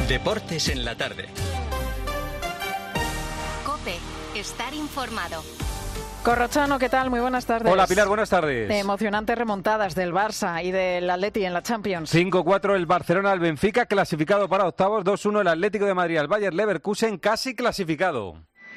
Deportes en la tarde. COPE. Estar informado. Corrochano, ¿qué tal? Muy buenas tardes. Hola Pilar, buenas tardes. Emocionantes remontadas del Barça y del Atleti en la Champions. 5-4 el Barcelona al Benfica, clasificado para octavos. 2-1 el Atlético de Madrid al Bayer Leverkusen, casi clasificado.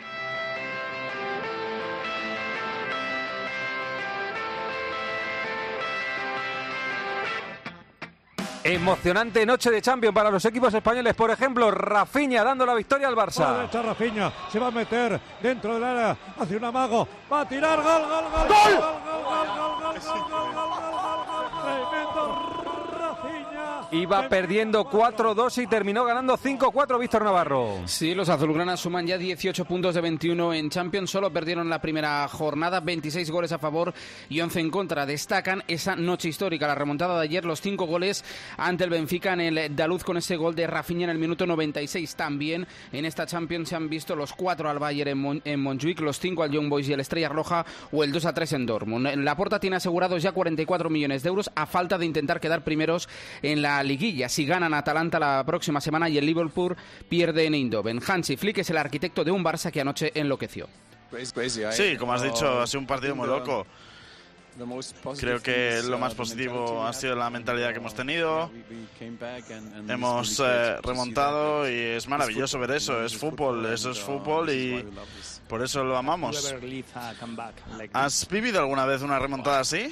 Emocionante noche de Champions para los equipos españoles. Por ejemplo, Rafinha dando la victoria al Barça. Derecha, Rafinha se va a meter dentro del área, hace un amago, va a tirar, gol. Tremendo Rafinha. Iba perdiendo 4-2 y terminó ganando 5-4 Víctor Navarro. Sí, los azulgranas suman ya 18 puntos de 21 en Champions. Solo perdieron la primera jornada, 26 goles a favor y 11 en contra. Destacan esa noche histórica, la remontada de ayer, los 5 goles ante el Benfica en el Daluz con ese gol de Rafinha en el minuto 96. También en esta Champions se han visto los 4 al Bayern en Montjuic, los 5 al Young Boys y el Estrella Roja o el 2-3 en Dortmund. Laporta tiene asegurados ya 44 millones de euros a falta de intentar quedar primeros en la liguilla. Si ganan a Atalanta la próxima semana y el Liverpool pierde en Eindhoven. Hansi Flick es el arquitecto de un Barça que anoche enloqueció. Sí, como has dicho, ha sido un partido muy loco. Creo que lo más positivo ha sido la mentalidad que hemos tenido. Hemos remontado y es maravilloso ver eso. Es fútbol, eso es fútbol y por eso lo amamos. ¿Has vivido alguna vez una remontada así?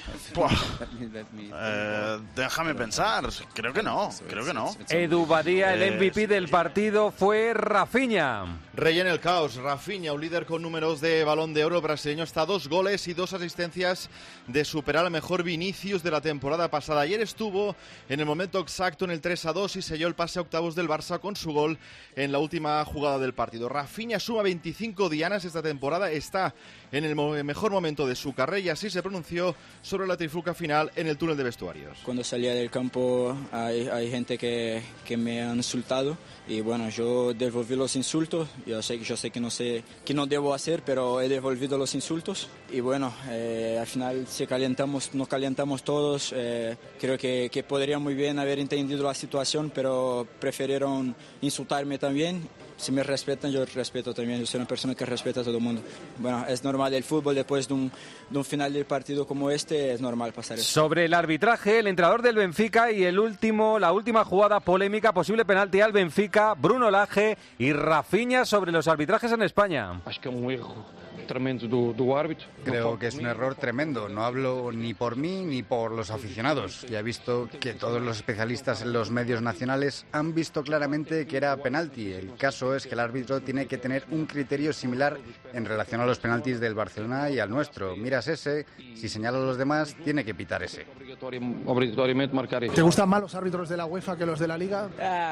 Déjame pensar. Creo que no. Edu Badía, el MVP del partido fue Rafinha. Rey en el caos, Rafinha, un líder con números de Balón de Oro brasileño, está a 2 goles y 2 asistencias de superar al mejor Vinicius de la temporada pasada. Ayer estuvo en el momento exacto en el 3-2 y selló el pase a octavos del Barça con su gol en la última jugada del partido. Rafinha suma 25 dianas esta temporada, está en el mejor momento de su carrera y así se pronunció sobre la trifulca final en el túnel de vestuarios. Cuando salía del campo hay gente que me ha insultado y bueno, yo devolví los insultos. Yo sé que no debo hacer, pero he devolvido los insultos y bueno, al final nos calentamos todos. Creo que podría muy bien haber entendido la situación, pero prefirieron insultarme también. Si me respetan, yo respeto también. Yo soy una persona que respeta a todo el mundo. Bueno, es normal el fútbol, después de un final del partido como este, es normal pasar eso. Sobre el arbitraje, el entrenador del Benfica y la última jugada polémica, posible penalti al Benfica, Bruno Lage y Rafinha sobre los arbitrajes en España. Creo que es un error tremendo. No hablo ni por mí ni por los aficionados. Ya he visto que todos los especialistas en los medios nacionales han visto claramente que era penalti. El caso es que el árbitro tiene que tener un criterio similar en relación a los penaltis del Barcelona y al nuestro. Miras ese, si señala a los demás, tiene que pitar ese. ¿Te gustan más los árbitros de la UEFA que los de la Liga?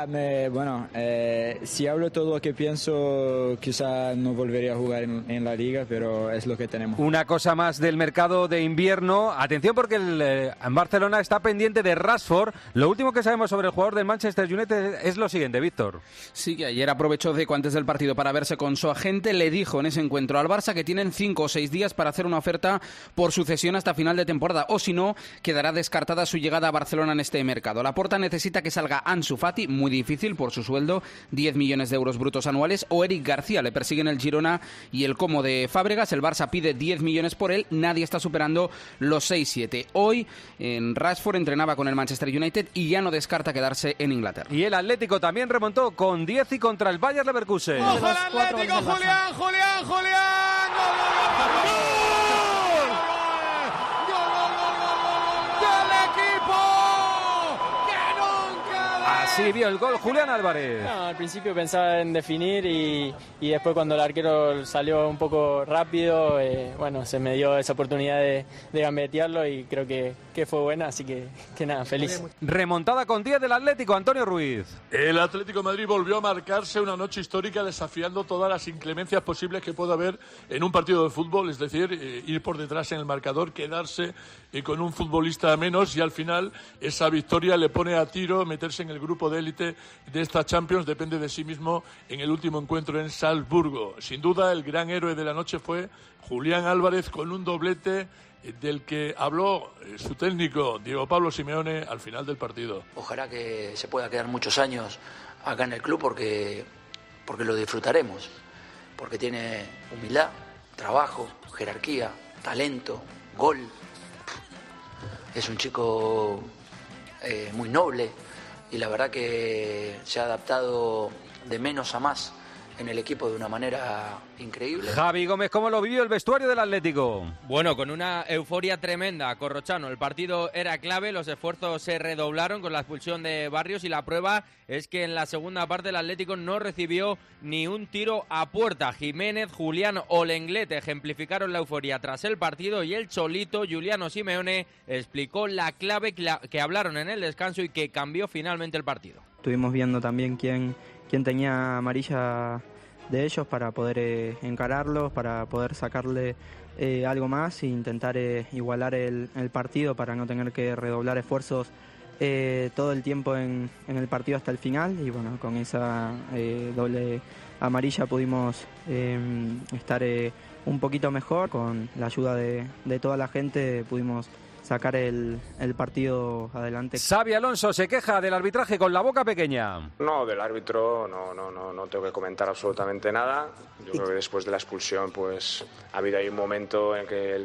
Si hablo todo lo que pienso, quizá no volvería a jugar en la Liga, pero es lo que tenemos. Una cosa más del mercado de invierno. Atención porque en Barcelona está pendiente de Rashford. Lo último que sabemos sobre el jugador del Manchester United es lo siguiente, Víctor. Sí, que ayer aprovechó Deco antes del partido para verse con su agente. Le dijo en ese encuentro al Barça que tienen 5 o 6 días para hacer una oferta por su cesión hasta final de temporada. O si no, quedará descartada su llegada a Barcelona en este mercado. Laporta necesita que salga Ansu Fati, muy difícil por su sueldo, 10 millones de euros brutos anuales, o Eric García. Le persiguen el Girona y el Como de Fábregas. El Barça pide 10 millones por él, nadie está superando los 6-7. Hoy en Rashford entrenaba con el Manchester United y ya no descarta quedarse en Inglaterra. Y el Atlético también remontó con 10 y contra el Bayer Leverkusen. ¡Ojo al Atlético! ¡Julián! ¡Gol! Así vio el gol Julián Álvarez. Al principio pensaba en definir y después cuando el arquero salió un poco rápido, se me dio esa oportunidad de gambetearlo y creo que fue buena, así que nada, feliz. Remontada con 10 del Atlético, Antonio Ruiz. El Atlético de Madrid volvió a marcarse una noche histórica desafiando todas las inclemencias posibles que pueda haber en un partido de fútbol, es decir, ir por detrás en el marcador, quedarse con un futbolista menos y al final esa victoria le pone a tiro meterse en el grupo de élite de esta Champions, depende de sí mismo en el último encuentro en Salzburgo. Sin duda el gran héroe de la noche fue Julián Álvarez con un doblete del que habló su técnico Diego Pablo Simeone al final del partido. Ojalá que se pueda quedar muchos años acá en el club porque lo disfrutaremos, porque tiene humildad, trabajo, jerarquía, talento, gol. Es un chico muy noble y la verdad que se ha adaptado de menos a más en el equipo de una manera increíble. Javi Gómez, ¿cómo lo vivió el vestuario del Atlético? Bueno, con una euforia tremenda, Corrochano. El partido era clave, los esfuerzos se redoblaron con la expulsión de Barrios y la prueba es que en la segunda parte el Atlético no recibió ni un tiro a puerta. Jiménez, Julián o Lenglet ejemplificaron la euforia tras el partido y el Cholito, Giuliano Simeone, explicó la clave que hablaron en el descanso y que cambió finalmente el partido. Estuvimos viendo también quién tenía amarilla de ellos para poder encararlos, para poder sacarle algo más e intentar igualar el partido para no tener que redoblar esfuerzos todo el tiempo en el partido hasta el final. Y bueno, con esa doble amarilla pudimos estar un poquito mejor. Con la ayuda de toda la gente pudimos sacar el partido adelante. Xabi Alonso se queja del arbitraje con la boca pequeña. No, del árbitro no tengo que comentar absolutamente nada. Yo creo que después de la expulsión pues ha habido ahí un momento en que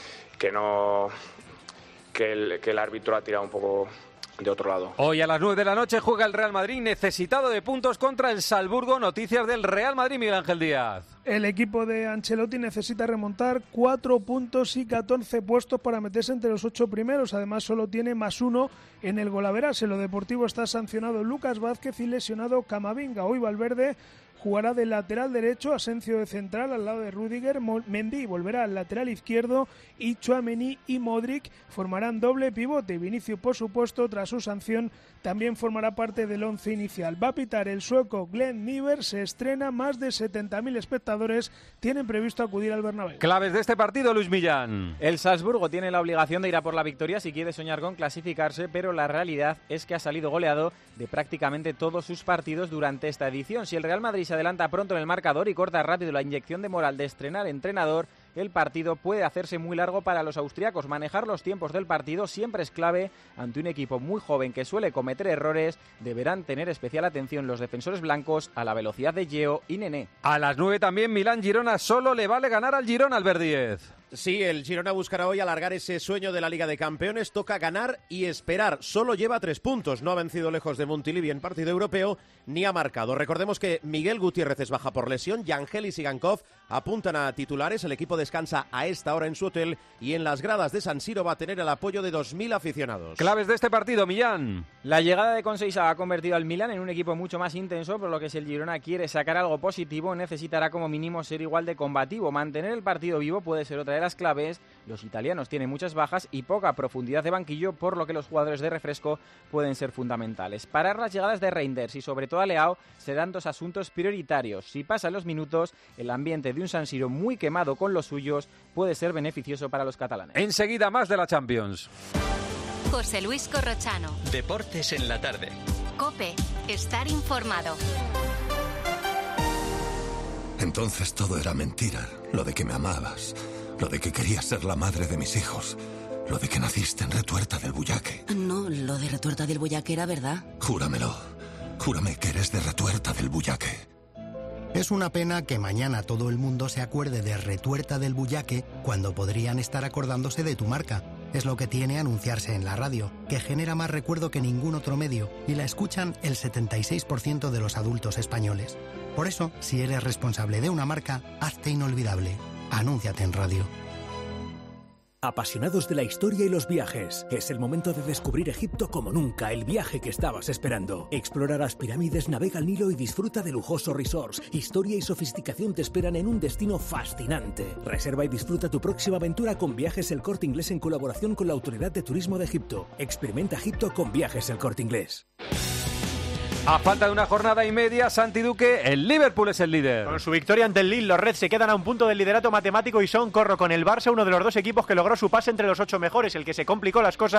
el árbitro ha tirado un poco de otro lado. Hoy a las 9 de la noche juega el Real Madrid necesitado de puntos contra el Salzburgo. Noticias del Real Madrid, Miguel Ángel Díaz. El equipo de Ancelotti necesita remontar 4 puntos y 14 puestos para meterse entre los 8 primeros. Además, solo tiene +1 en el golaveras. En lo deportivo está sancionado Lucas Vázquez y lesionado Camavinga. Hoy Valverde jugará de lateral derecho, Asensio de central al lado de Rüdiger, Mendy volverá al lateral izquierdo y Tchouaméni y Modric formarán doble pivote. Vinicius, por supuesto, tras su sanción, también formará parte del once inicial. Va a pitar el sueco Glenn Miller, se estrena, más de 70.000 espectadores tienen previsto acudir al Bernabéu. Claves de este partido, Luis Millán. El Salzburgo tiene la obligación de ir a por la victoria si quiere soñar con clasificarse, pero la realidad es que ha salido goleado de prácticamente todos sus partidos durante esta edición. Si el Real Madrid se adelanta pronto en el marcador y corta rápido la inyección de moral de estrenar entrenador, el partido puede hacerse muy largo para los austriacos. Manejar los tiempos del partido siempre es clave ante un equipo muy joven que suele cometer errores. Deberán tener especial atención los defensores blancos a la velocidad de Gio y Nené. A las 9 también Milán-Girona. Solo le vale ganar al Girona, Albert Díez. Sí, el Girona buscará hoy alargar ese sueño de la Liga de Campeones. Toca ganar y esperar. Solo lleva 3 puntos. No ha vencido lejos de Montilivi en partido europeo ni ha marcado. Recordemos que Miguel Gutiérrez es baja por lesión. Yangel y Sigankov apuntan a titulares. El equipo descansa a esta hora en su hotel y en las gradas de San Siro va a tener el apoyo de 2.000 aficionados. Claves de este partido, Millán. La llegada de Conceição ha convertido al Milán en un equipo mucho más intenso, por lo que si el Girona quiere sacar algo positivo necesitará como mínimo ser igual de combativo. Mantener el partido vivo puede ser otra de las claves. Los italianos tienen muchas bajas y poca profundidad de banquillo, por lo que los jugadores de refresco pueden ser fundamentales. Parar las llegadas de Reinders y sobre todo a Leao serán 2 asuntos prioritarios. Si pasan los minutos, el ambiente de un San Siro muy quemado con los suyos puede ser beneficioso para los catalanes. Enseguida más de la Champions. José Luis Corrochano. Deportes en la tarde. COPE. Estar informado. Entonces todo era mentira. Lo de que me amabas. Lo de que querías ser la madre de mis hijos. Lo de que naciste en Retuerta del Bullaque. No, lo de Retuerta del Bullaque era verdad. Júramelo. Júrame que eres de Retuerta del Bullaque. Es una pena que mañana todo el mundo se acuerde de Retuerta del Bullaque cuando podrían estar acordándose de tu marca. Es lo que tiene anunciarse en la radio, que genera más recuerdo que ningún otro medio y la escuchan el 76% de los adultos españoles. Por eso, si eres responsable de una marca, hazte inolvidable. Anúnciate en radio. Apasionados de la historia y los viajes, es el momento de descubrir Egipto como nunca, el viaje que estabas esperando. Explora las pirámides, navega el Nilo y disfruta de lujosos resorts. Historia y sofisticación te esperan en un destino fascinante. Reserva y disfruta tu próxima aventura con Viajes El Corte Inglés en colaboración con la Autoridad de Turismo de Egipto. Experimenta Egipto con Viajes El Corte Inglés. A falta de una jornada y media, Santi Duque, el Liverpool es el líder. Con su victoria ante el Lille, los Reds se quedan a un punto del liderato matemático y son corro con el Barça, uno de los dos equipos que logró su pase entre los 8 mejores. El que se complicó las cosas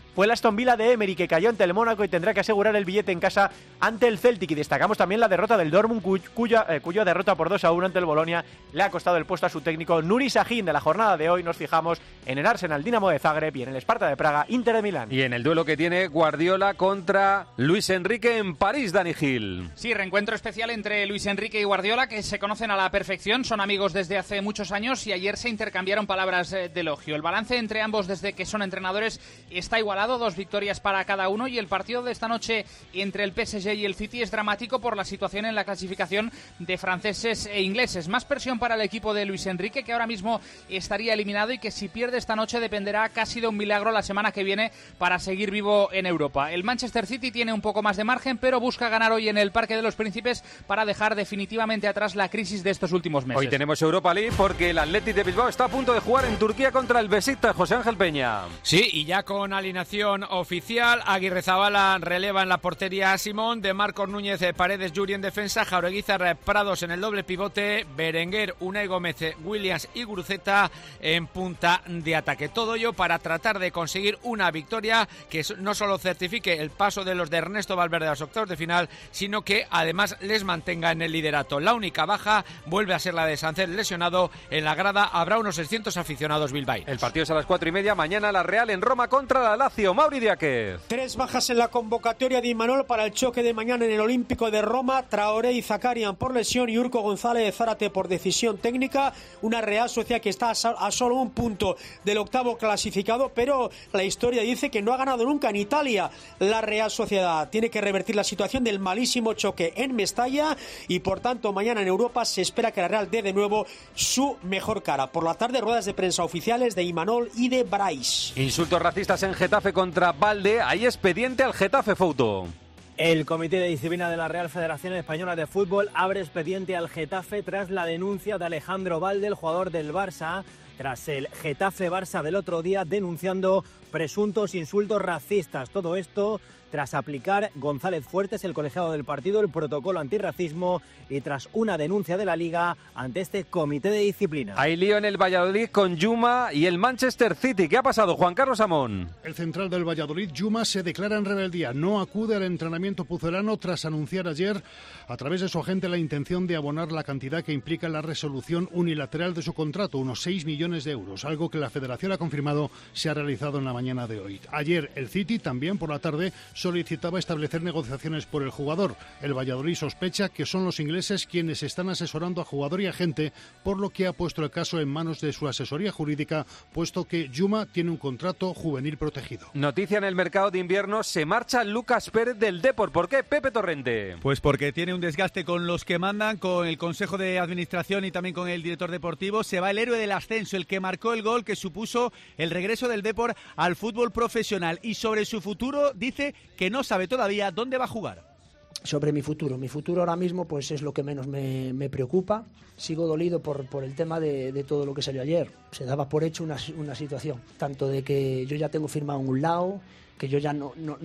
fue el Aston Villa de Emery, que cayó ante el Mónaco y tendrá que asegurar el billete en casa ante el Celtic. Y destacamos también la derrota del Dortmund, cuya derrota por 2-1 ante el Bolonia le ha costado el puesto a su técnico Nuri Sahin. De la jornada de hoy nos fijamos en el Arsenal Dinamo de Zagreb y en el Sparta de Praga Inter de Milán. Y en el duelo que tiene Guardiola contra Luis Enrique en París, Dani Gil. Sí, reencuentro especial entre Luis Enrique y Guardiola, que se conocen a la perfección, son amigos desde hace muchos años y ayer se intercambiaron palabras de elogio. El balance entre ambos desde que son entrenadores está igualado, 2 victorias para cada uno, y el partido de esta noche entre el PSG y el City es dramático por la situación en la clasificación de franceses e ingleses. Más presión para el equipo de Luis Enrique, que ahora mismo estaría eliminado y que si pierde esta noche dependerá casi de un milagro la semana que viene para seguir vivo en Europa. El Manchester City tiene un poco más de margen, pero busca ganar hoy en el Parque de los Príncipes para dejar definitivamente atrás la crisis de estos últimos meses. Hoy tenemos Europa League porque el Athletic de Bilbao está a punto de jugar en Turquía contra el Besiktas. José Ángel Peña. Sí, y ya con alineación oficial, Aguirrezabala releva en la portería a Simón, de Marcos Núñez, Paredes, Yuri en defensa, Jaureguizar, Prados en el doble pivote, Berenguer, Unai Gómez, Williams y Guruceta en punta de ataque. Todo ello para tratar de conseguir una victoria que no solo certifique el paso de los de Ernesto Valverde a los octavos de final, sino que además les mantenga en el liderato. La única baja vuelve a ser la de Sánchez lesionado. En la grada habrá unos 600 aficionados bilbaínos. El partido es a las 4:30. Mañana la Real en Roma contra la Lazio. Mauri Diáquez. 3 bajas en la convocatoria de Imanol para el choque de mañana en el Olímpico de Roma. Traoré y Zakarian por lesión y Urco González de Zárate por decisión técnica. Una Real Sociedad que está a solo un punto del octavo clasificado, pero la historia dice que no ha ganado nunca en Italia. La Real Sociedad tiene que revertir la situación del malísimo choque en Mestalla y por tanto mañana en Europa se espera que la Real dé de nuevo su mejor cara. Por la tarde, ruedas de prensa oficiales de Imanol y de Brais. Insultos racistas en Getafe contra Valde. Hay expediente al Getafe, Fouto. El Comité de Disciplina de la Real Federación Española de Fútbol abre expediente al Getafe tras la denuncia de Alejandro Valde, el jugador del Barça, tras el Getafe-Barça del otro día, denunciando presuntos insultos racistas. Todo esto tras aplicar González Fuertes, el colegiado del partido, el protocolo antirracismo y tras una denuncia de la Liga ante este comité de disciplina. Hay lío en el Valladolid con Yuma y el Manchester City. ¿Qué ha pasado, Juan Carlos Amón? El central del Valladolid, Yuma, se declara en rebeldía. No acude al entrenamiento pucelano tras anunciar ayer, a través de su agente, la intención de abonar la cantidad que implica la resolución unilateral de su contrato, unos 6 millones de euros, algo que la Federación ha confirmado se ha realizado en la mañana de hoy. Ayer el City, también por la tarde, solicitaba establecer negociaciones por el jugador. El Valladolid sospecha que son los ingleses quienes están asesorando a jugador y agente, por lo que ha puesto el caso en manos de su asesoría jurídica, puesto que Yuma tiene un contrato juvenil protegido. Noticia en el mercado de invierno, se marcha Lucas Pérez del Depor. ¿Por qué, Pepe Torrente? Pues porque tiene un desgaste con los que mandan, con el Consejo de Administración y también con el director deportivo. Se va el héroe del ascenso, el que marcó el gol que supuso el regreso del Depor al fútbol profesional. Y sobre su futuro dice que no sabe todavía dónde va a jugar. Sobre mi futuro ahora mismo pues es lo que menos me preocupa. Sigo dolido por el tema de todo lo que salió ayer. Se daba por hecho una situación, tanto de que yo ya tengo firmado en un lado, que yo ya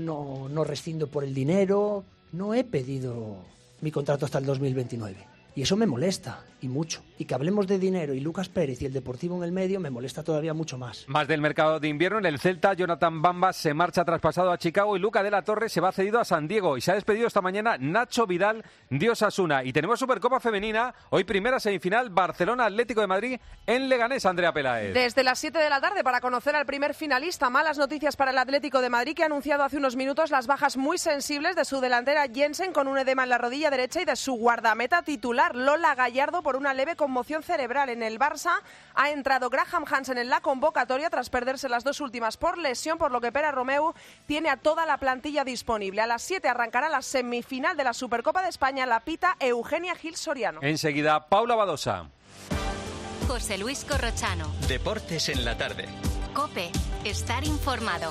no rescindo por el dinero. No he pedido mi contrato hasta el 2029 y eso me molesta y mucho. Y que hablemos de dinero y Lucas Pérez y el Deportivo en el medio me molesta todavía mucho más. Más del mercado de invierno, en el Celta, Jonathan Bambas se marcha traspasado a Chicago y Luca de la Torre se va cedido a San Diego. Y se ha despedido esta mañana Nacho Vidal de Osasuna. Y tenemos Supercopa Femenina, hoy primera semifinal, Barcelona-Atlético de Madrid en Leganés, Andrea Peláez. Desde las 7 de la tarde para conocer al primer finalista. Malas noticias para el Atlético de Madrid, que ha anunciado hace unos minutos las bajas muy sensibles de su delantera Jensen con un edema en la rodilla derecha y de su guardameta titular Lola Gallardo por una leve conmoción cerebral. En el Barça ha entrado Graham Hansen en la convocatoria tras perderse las dos últimas por lesión, por lo que Pere Romeu tiene a toda la plantilla disponible. A las 7 arrancará la semifinal de la Supercopa de España, la pita Eugenia Gil Soriano. Enseguida, Paula Badosa. José Luis Corrochano. Deportes en la tarde. COPE. Estar informado.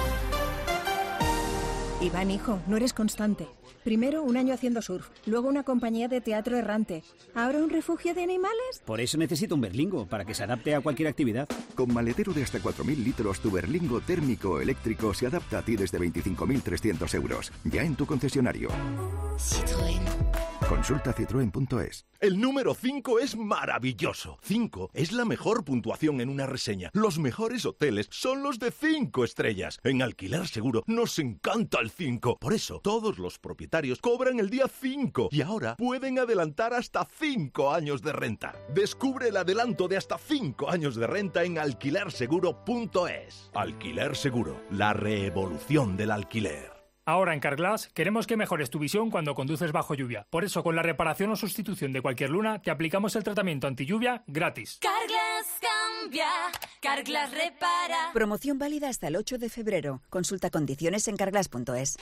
Iván, hijo, no eres constante. Primero un año haciendo surf, luego una compañía de teatro errante, ahora un refugio de animales. Por eso necesito un Berlingo, para que se adapte a cualquier actividad. Con maletero de hasta 4.000 litros, tu Berlingo térmico o eléctrico se adapta a ti desde 25.300 euros. Ya en tu concesionario. Citroën. Consulta citroen.es. El número 5 es maravilloso. 5 es la mejor puntuación en una reseña. Los mejores hoteles son los de 5 estrellas. En Alquiler Seguro nos encanta el 5. Por eso, todos los propietarios cobran el día 5 y ahora pueden adelantar hasta 5 años de renta. Descubre el adelanto de hasta 5 años de renta en alquilerseguro.es. Alquiler Seguro, la revolución del alquiler. Ahora en Carglass queremos que mejores tu visión cuando conduces bajo lluvia. Por eso, con la reparación o sustitución de cualquier luna, te aplicamos el tratamiento anti-lluvia gratis. Carglass cambia, Carglass repara. Promoción válida hasta el 8 de febrero. Consulta condiciones en carglass.es.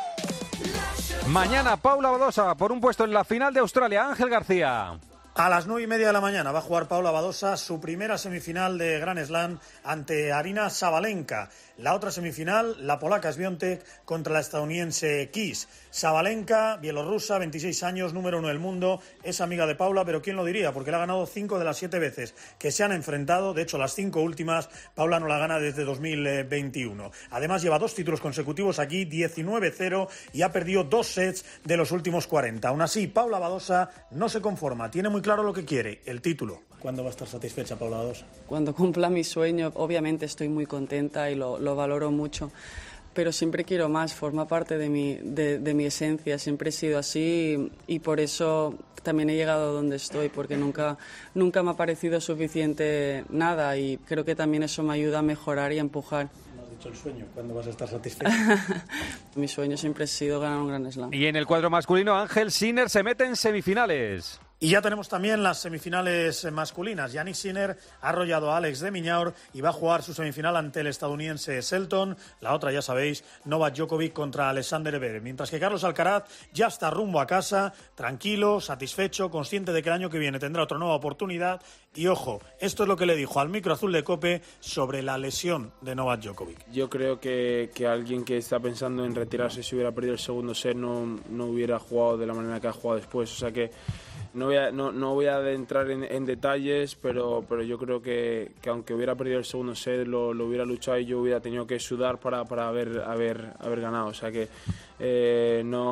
Mañana Paula Badosa por un puesto en la final de Australia. Ángel García. A las 9:30 de la mañana va a jugar Paula Badosa su primera semifinal de Grand Slam ante Aryna Sabalenka. La otra semifinal, la polaca Świątek contra la estadounidense Kiss. Sabalenka, bielorrusa, 26 años, número 1 del mundo, es amiga de Paula, pero ¿quién lo diría? Porque le ha ganado 5 de las 7 veces que se han enfrentado. De hecho, las 5 últimas, Paula no la gana desde 2021. Además, lleva 2 títulos consecutivos aquí, 19-0, y ha perdido 2 sets de los últimos 40. Aún así, Paula Badosa no se conforma, tiene muy claro lo que quiere, el título. ¿Cuándo va a estar satisfecha Paula Badosa? Cuando cumpla mi sueño, obviamente estoy muy contenta y lo valoro mucho, pero siempre quiero más, forma parte de mi esencia, siempre he sido así y por eso también he llegado donde estoy, porque nunca me ha parecido suficiente nada y creo que también eso me ayuda a mejorar y a empujar. El sueño, ¿cuándo vas a estar satisfecha? Mi sueño siempre ha sido ganar un Grand Slam. Y en el cuadro masculino, Ángel Sinner se mete en semifinales. Y ya tenemos también las semifinales masculinas. Yannick Sinner ha arrollado a Alex de Minaur y va a jugar su semifinal ante el estadounidense Shelton. La otra, ya sabéis, Novak Djokovic contra Alexander Zverev. Mientras que Carlos Alcaraz ya está rumbo a casa, tranquilo, satisfecho, consciente de que el año que viene tendrá otra nueva oportunidad. Y ojo, esto es lo que le dijo al micro azul de COPE sobre la lesión de Novak Djokovic. Yo creo que alguien que está pensando en retirarse, si hubiera perdido el segundo set, no hubiera jugado de la manera que ha jugado después. O sea que no voy a entrar en detalles, pero yo creo que aunque hubiera perdido el segundo set, lo hubiera luchado y yo hubiera tenido que sudar para haber ganado. O sea que no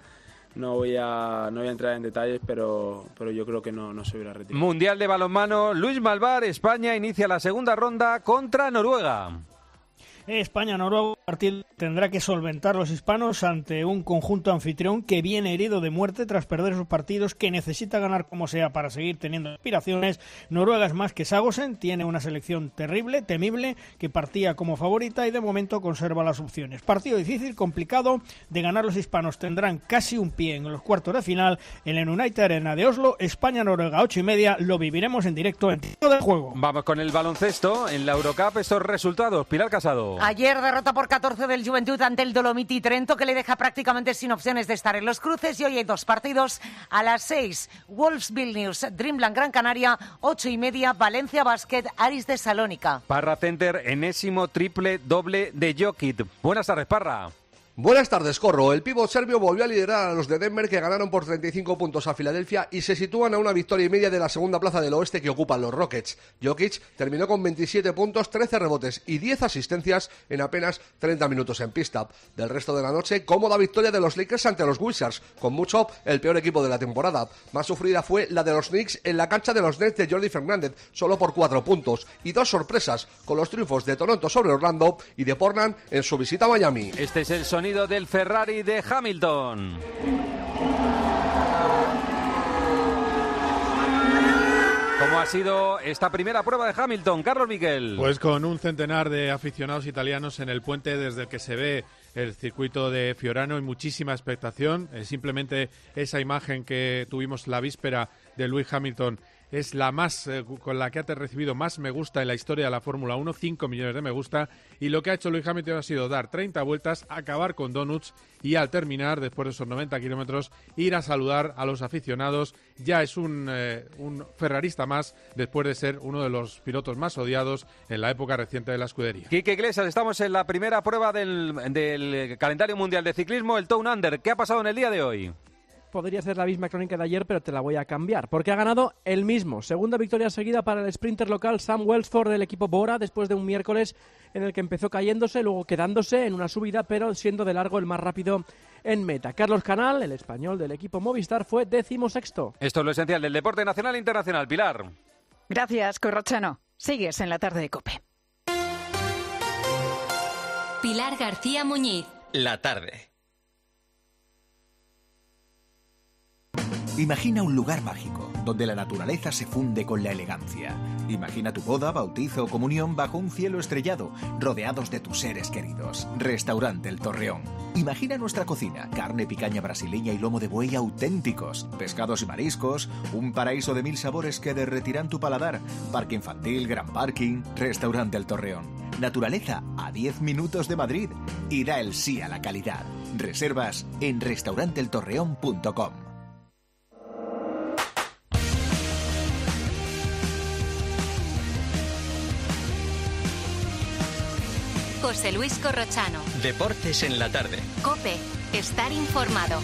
voy a entrar en detalles, pero yo creo que no se hubiera retirado. Mundial de balonmano, Luis Malvar, España inicia la segunda ronda contra Noruega. España-Noruega, partido tendrá que solventar los hispanos ante un conjunto anfitrión que viene herido de muerte tras perder sus partidos, que necesita ganar como sea para seguir teniendo aspiraciones. Noruega es más que Sagosen, tiene una selección terrible, temible, que partía como favorita y de momento conserva las opciones. Partido difícil, complicado de ganar. Los hispanos tendrán casi un pie en los cuartos de final en el United Arena de Oslo. España-Noruega, 8:30, lo viviremos en directo en Tiempo de Juego. Vamos con el baloncesto. En la Eurocup, estos resultados. Pilar Casado. Ayer derrota por 14 del Juventud ante el Dolomiti Trento, que le deja prácticamente sin opciones de estar en los cruces, y hoy hay 2 partidos a las 6. Wolves Vilnius, Dreamland Gran Canaria, 8:30, Valencia Basket, Aris de Salónica. Parra Center, enésimo triple doble de Jokic. Buenas tardes, Parra. Buenas tardes, Corro. El pívot serbio volvió a liderar a los de Denver, que ganaron por 35 puntos a Filadelfia y se sitúan a una victoria y media de la segunda plaza del oeste que ocupan los Rockets. Jokic terminó con 27 puntos, 13 rebotes y 10 asistencias en apenas 30 minutos en pista. Del resto de la noche, cómoda victoria de los Lakers ante los Wizards, con mucho el peor equipo de la temporada. Más sufrida fue la de los Knicks en la cancha de los Nets de Jordi Fernández, solo por 4 puntos. Y 2 sorpresas, con los triunfos de Toronto sobre Orlando y de Portland en su visita a Miami. Este es el sonido del Ferrari de Hamilton. ¿Cómo ha sido esta primera prueba de Hamilton, Carlos Miquel? Pues con un centenar de aficionados italianos en el puente desde el que se ve el circuito de Fiorano y muchísima expectación. Simplemente esa imagen que tuvimos la víspera de Lewis Hamilton es la más con la que ha recibido más me gusta en la historia de la Fórmula 1, 5 millones de me gusta, y lo que ha hecho Lewis Hamilton ha sido dar 30 vueltas, acabar con donuts y al terminar, después de esos 90 kilómetros, ir a saludar a los aficionados. Ya es un ferrarista más, después de ser uno de los pilotos más odiados en la época reciente de la escudería. Quique Iglesias, estamos en la primera prueba del calendario mundial de ciclismo, el Down Under. ¿Qué ha pasado en el día de hoy? podría ser la misma crónica de ayer, pero te la voy a cambiar, porque ha ganado el mismo. Segunda victoria seguida para el sprinter local Sam Welsford del equipo Bora, después de un miércoles en el que empezó cayéndose, luego quedándose en una subida, pero siendo de largo el más rápido en meta. Carlos Canal, el español del equipo Movistar, fue 16º. Esto es lo esencial del deporte nacional e internacional. Pilar. Gracias, Corrochano. Sigues en la tarde de COPE. Pilar García Muñiz. La tarde. Imagina un lugar mágico, donde la naturaleza se funde con la elegancia. Imagina tu boda, bautizo o comunión bajo un cielo estrellado, rodeados de tus seres queridos. Restaurante El Torreón. Imagina nuestra cocina, carne, picaña brasileña y lomo de buey auténticos, pescados y mariscos, un paraíso de 1000 sabores que derretirán tu paladar, parque infantil, gran parking. Restaurante El Torreón. Naturaleza a 10 minutos de Madrid y da el sí a la calidad. Reservas en restauranteltorreón.com. José Luis Corrochano. Deportes en la tarde. COPE. Estar informado.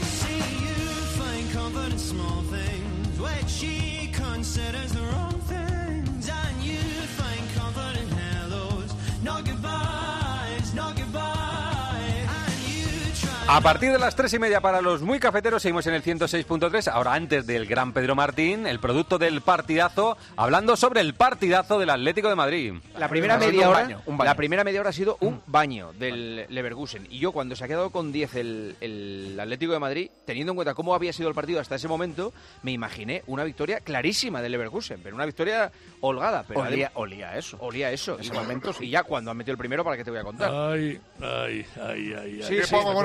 A partir de las 3:30 para los muy cafeteros seguimos en el 106.3. Ahora, antes del gran Pedro Martín, el producto del partidazo, hablando sobre el partidazo del Atlético de Madrid. La primera media hora ha sido un baño del Leverkusen. Y yo, cuando se ha quedado con 10 el Atlético de Madrid, teniendo en cuenta cómo había sido el partido hasta ese momento, me imaginé una victoria clarísima del Leverkusen, pero una victoria holgada. Pero olía eso. Olía eso. En ese momento, sí. Y ya cuando han metido el primero, ¿para qué te voy a contar? Ay. Sí,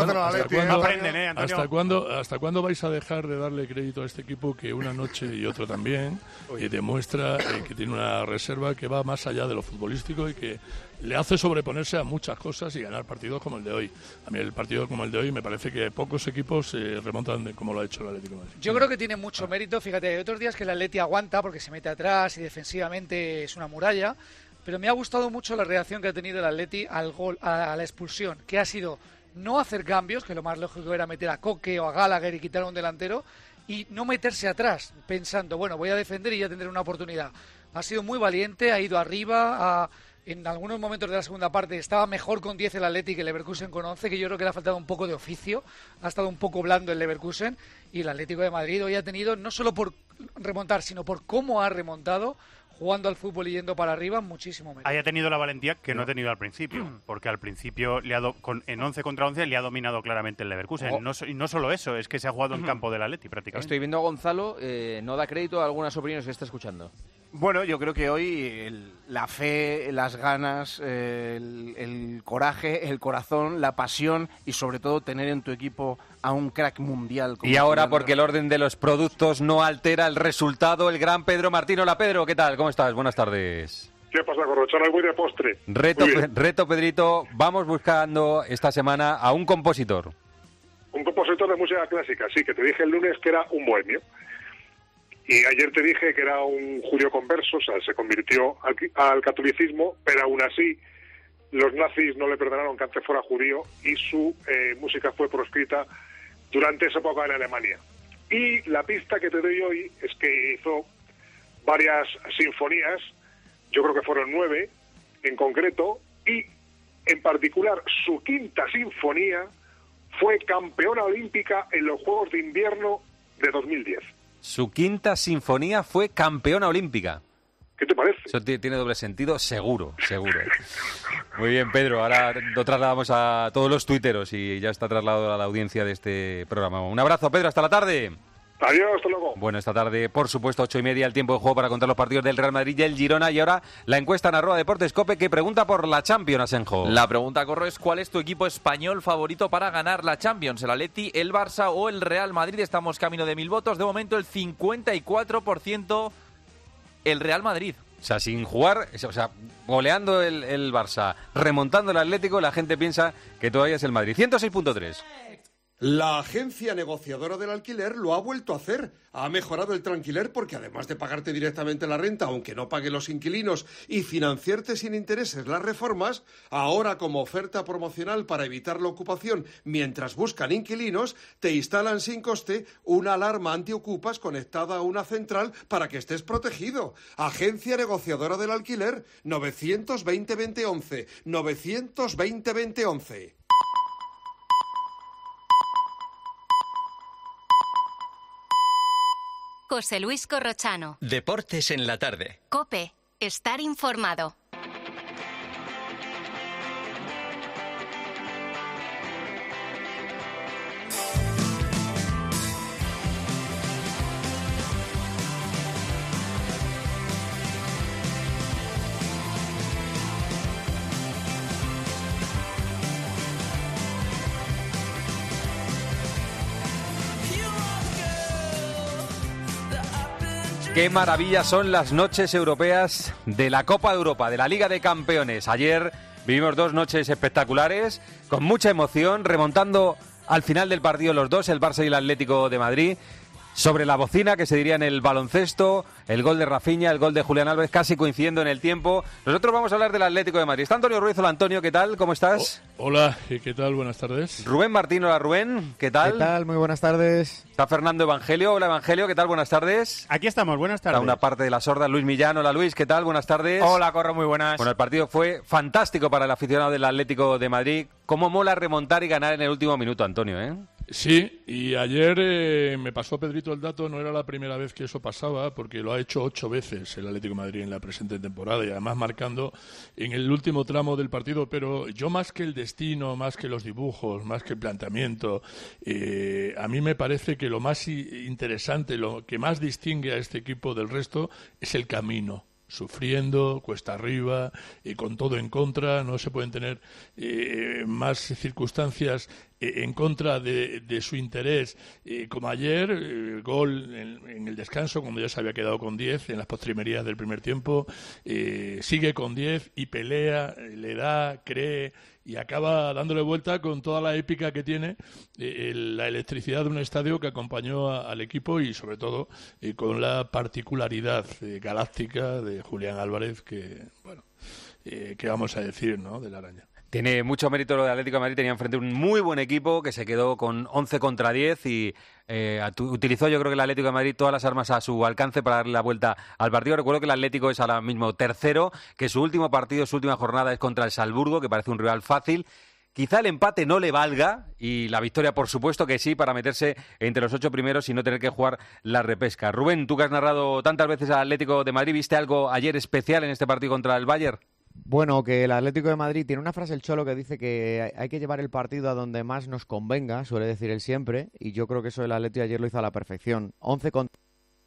¿Hasta cuándo vais a dejar de darle crédito a este equipo que una noche y otra también demuestra que tiene una reserva que va más allá de lo futbolístico y que le hace sobreponerse a muchas cosas y ganar partidos como el de hoy? A mí el partido como el de hoy me parece que pocos equipos remontan como lo ha hecho el Atlético de Madrid. Yo creo que tiene mucho mérito. Fíjate, hay otros días que el Atleti aguanta porque se mete atrás y defensivamente es una muralla, pero me ha gustado mucho la reacción que ha tenido el Atleti al gol, a la expulsión, que ha sido no hacer cambios, que lo más lógico era meter a Coque o a Gallagher y quitar a un delantero, y no meterse atrás, pensando, bueno, voy a defender y ya tendré una oportunidad. Ha sido muy valiente, ha ido arriba, en algunos momentos de la segunda parte estaba mejor con 10 el Atleti que el Leverkusen con 11, que yo creo que le ha faltado un poco de oficio, ha estado un poco blando el Leverkusen, y el Atlético de Madrid hoy ha tenido, no solo por remontar, sino por cómo ha remontado, jugando al fútbol y yendo para arriba, muchísimo mérito. Haya tenido la valentía que no ha tenido al principio, porque al principio en 11 contra 11 le ha dominado claramente el Leverkusen. Y no solo eso, es que se ha jugado en campo del Atleti prácticamente. Estoy viendo a Gonzalo, no da crédito a algunas opiniones que está escuchando. Bueno, yo creo que hoy la fe, las ganas, el coraje, el corazón, la pasión y sobre todo tener en tu equipo a un crack mundial. Y ahora, porque el orden de los productos no altera el resultado, el gran Pedro Martín. Hola Pedro, ¿qué tal? ¿Cómo estás? Buenas tardes. ¿Qué pasa, Corrochano? Voy de postre. Reto Pedrito, vamos buscando esta semana a un compositor. Un compositor de música clásica, sí, que te dije el lunes que era un bohemio. Y ayer te dije que era un judío converso, o sea, se convirtió al catolicismo, pero aún así los nazis no le perdonaron que antes fuera judío y su música fue proscrita durante esa época en Alemania. Y la pista que te doy hoy es que hizo varias sinfonías, yo creo que fueron 9 en concreto, y en particular su quinta sinfonía fue campeona olímpica en los Juegos de Invierno de 2010. Su quinta sinfonía fue campeona olímpica. ¿Qué te parece? Eso tiene doble sentido, seguro. Muy bien, Pedro. Ahora lo trasladamos a todos los tuiteros y ya está trasladado a la audiencia de este programa. Un abrazo, Pedro. Hasta la tarde. Adiós, hasta luego. Bueno, esta tarde, por supuesto, 8:30, el tiempo de juego para contar los partidos del Real Madrid y el Girona. Y ahora la encuesta en @Deportes COPE que pregunta por la Champions, Asenjo. La pregunta, Corro, es ¿cuál es tu equipo español favorito para ganar la Champions? ¿El Atleti, el Barça o el Real Madrid? Estamos camino de 1000 votos. De momento, el 54% el Real Madrid. O sea, sin jugar, o sea, goleando el Barça, remontando el Atlético, la gente piensa que todavía es el Madrid. 106.3. La agencia negociadora del alquiler lo ha vuelto a hacer. Ha mejorado el tranquiler porque además de pagarte directamente la renta, aunque no paguen los inquilinos, y financiarte sin intereses las reformas, ahora como oferta promocional para evitar la ocupación mientras buscan inquilinos, te instalan sin coste una alarma antiocupas conectada a una central para que estés protegido. Agencia negociadora del alquiler, 920-2011, 920-2011. José Luis Corrochano. Deportes en la tarde. COPE. Estar informado. Qué maravilla son las noches europeas de la Copa de Europa, de la Liga de Campeones. Ayer vivimos 2 noches espectaculares, con mucha emoción, remontando al final del partido los dos, el Barça y el Atlético de Madrid. Sobre la bocina, que se diría en el baloncesto, el gol de Rafinha, el gol de Julián Álvarez, casi coincidiendo en el tiempo. Nosotros vamos a hablar del Atlético de Madrid. Está Antonio Ruiz. Hola, Antonio, ¿qué tal? ¿Cómo estás? Hola, ¿qué tal? Buenas tardes. Rubén Martín, hola Rubén, ¿qué tal? ¿Qué tal? Muy buenas tardes. Está Fernando Evangelio. Hola, Evangelio, ¿qué tal? Buenas tardes. Aquí estamos, buenas tardes. Está una parte de la sorda, Luis Millán. Hola, Luis, ¿qué tal? Buenas tardes. Hola, Corro, muy buenas. Bueno, el partido fue fantástico para el aficionado del Atlético de Madrid. ¿Cómo mola remontar y ganar en el último minuto, Antonio, Sí, y ayer me pasó Pedrito el dato, no era la primera vez que eso pasaba, porque lo ha hecho 8 veces el Atlético de Madrid en la presente temporada, y además marcando en el último tramo del partido. Pero yo, más que el destino, más que los dibujos, más que el planteamiento, a mí me parece que lo más interesante, lo que más distingue a este equipo del resto es el camino. Sufriendo, cuesta arriba, y con todo en contra. No se pueden tener más circunstancias en contra de su interés, como ayer, el gol en el descanso, cuando ya se había quedado con 10 en las postrimerías del primer tiempo, sigue con 10 y pelea, le da, cree, y acaba dándole vuelta con toda la épica que tiene, la electricidad de un estadio que acompañó al equipo, y sobre todo con la particularidad galáctica de Julián Álvarez, que, bueno, ¿qué vamos a decir, no?, de la araña. Tiene mucho mérito lo de Atlético de Madrid. Tenía enfrente un muy buen equipo que se quedó con 11 contra 10 y utilizó, yo creo que el Atlético de Madrid, todas las armas a su alcance para darle la vuelta al partido. Recuerdo que el Atlético es ahora mismo tercero, que su último partido, su última jornada es contra el Salzburgo, que parece un rival fácil. Quizá el empate no le valga, y la victoria, por supuesto que sí, para meterse entre los 8 primeros y no tener que jugar la repesca. Rubén, tú que has narrado tantas veces al Atlético de Madrid, ¿viste algo ayer especial en este partido contra el Bayern? Bueno, que el Atlético de Madrid tiene una frase, el Cholo, que dice que hay que llevar el partido a donde más nos convenga, suele decir él siempre, y yo creo que eso el Atlético ayer lo hizo a la perfección. 11 contra...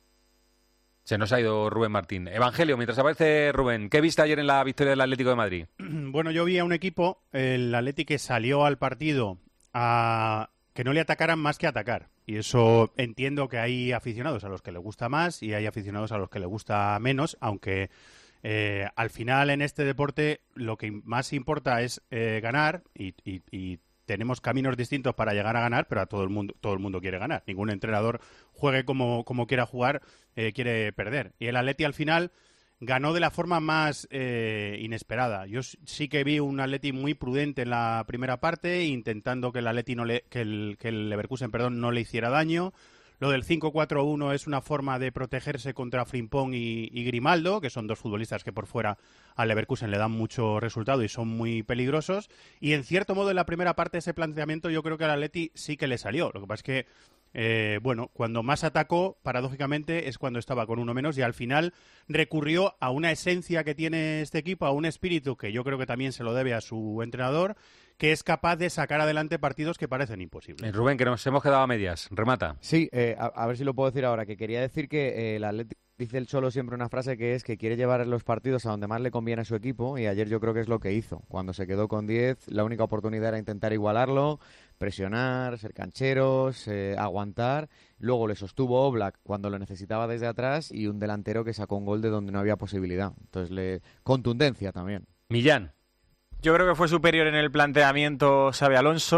Se nos ha ido Rubén Martín. Evangelio, mientras aparece Rubén, ¿qué viste ayer en la victoria del Atlético de Madrid? Bueno, yo vi a un equipo, el Atlético, que salió al partido a que no le atacaran más que atacar. Y eso entiendo que hay aficionados a los que le gusta más y hay aficionados a los que le gusta menos, aunque... al final, en este deporte, lo que más importa es ganar, y tenemos caminos distintos para llegar a ganar, pero a todo el mundo quiere ganar. Ningún entrenador, juegue como quiera jugar, quiere perder. Y el Atleti al final ganó de la forma más inesperada. Yo sí que vi un Atleti muy prudente en la primera parte, intentando que el Atleti que el Leverkusen, no le hiciera daño. Lo del 5-4-1 es una forma de protegerse contra Frimpong y Grimaldo, que son dos futbolistas que por fuera al Leverkusen le dan mucho resultado y son muy peligrosos. Y en cierto modo, en la primera parte, ese planteamiento yo creo que al Atleti sí que le salió. Lo que pasa es que, cuando más atacó, paradójicamente, es cuando estaba con uno menos, y al final recurrió a una esencia que tiene este equipo, a un espíritu que yo creo que también se lo debe a su entrenador, que es capaz de sacar adelante partidos que parecen imposibles. Rubén, que nos hemos quedado a medias. Remata. Sí, a ver si lo puedo decir ahora, que quería decir que el Atlético, dice el Cholo siempre una frase que es que quiere llevar los partidos a donde más le conviene a su equipo, y ayer yo creo que es lo que hizo. Cuando se quedó con 10, la única oportunidad era intentar igualarlo, presionar, ser cancheros, aguantar. Luego le sostuvo Oblak cuando lo necesitaba desde atrás, y un delantero que sacó un gol de donde no había posibilidad. Entonces, contundencia también. Millán. Yo creo que fue superior en el planteamiento Xabi Alonso,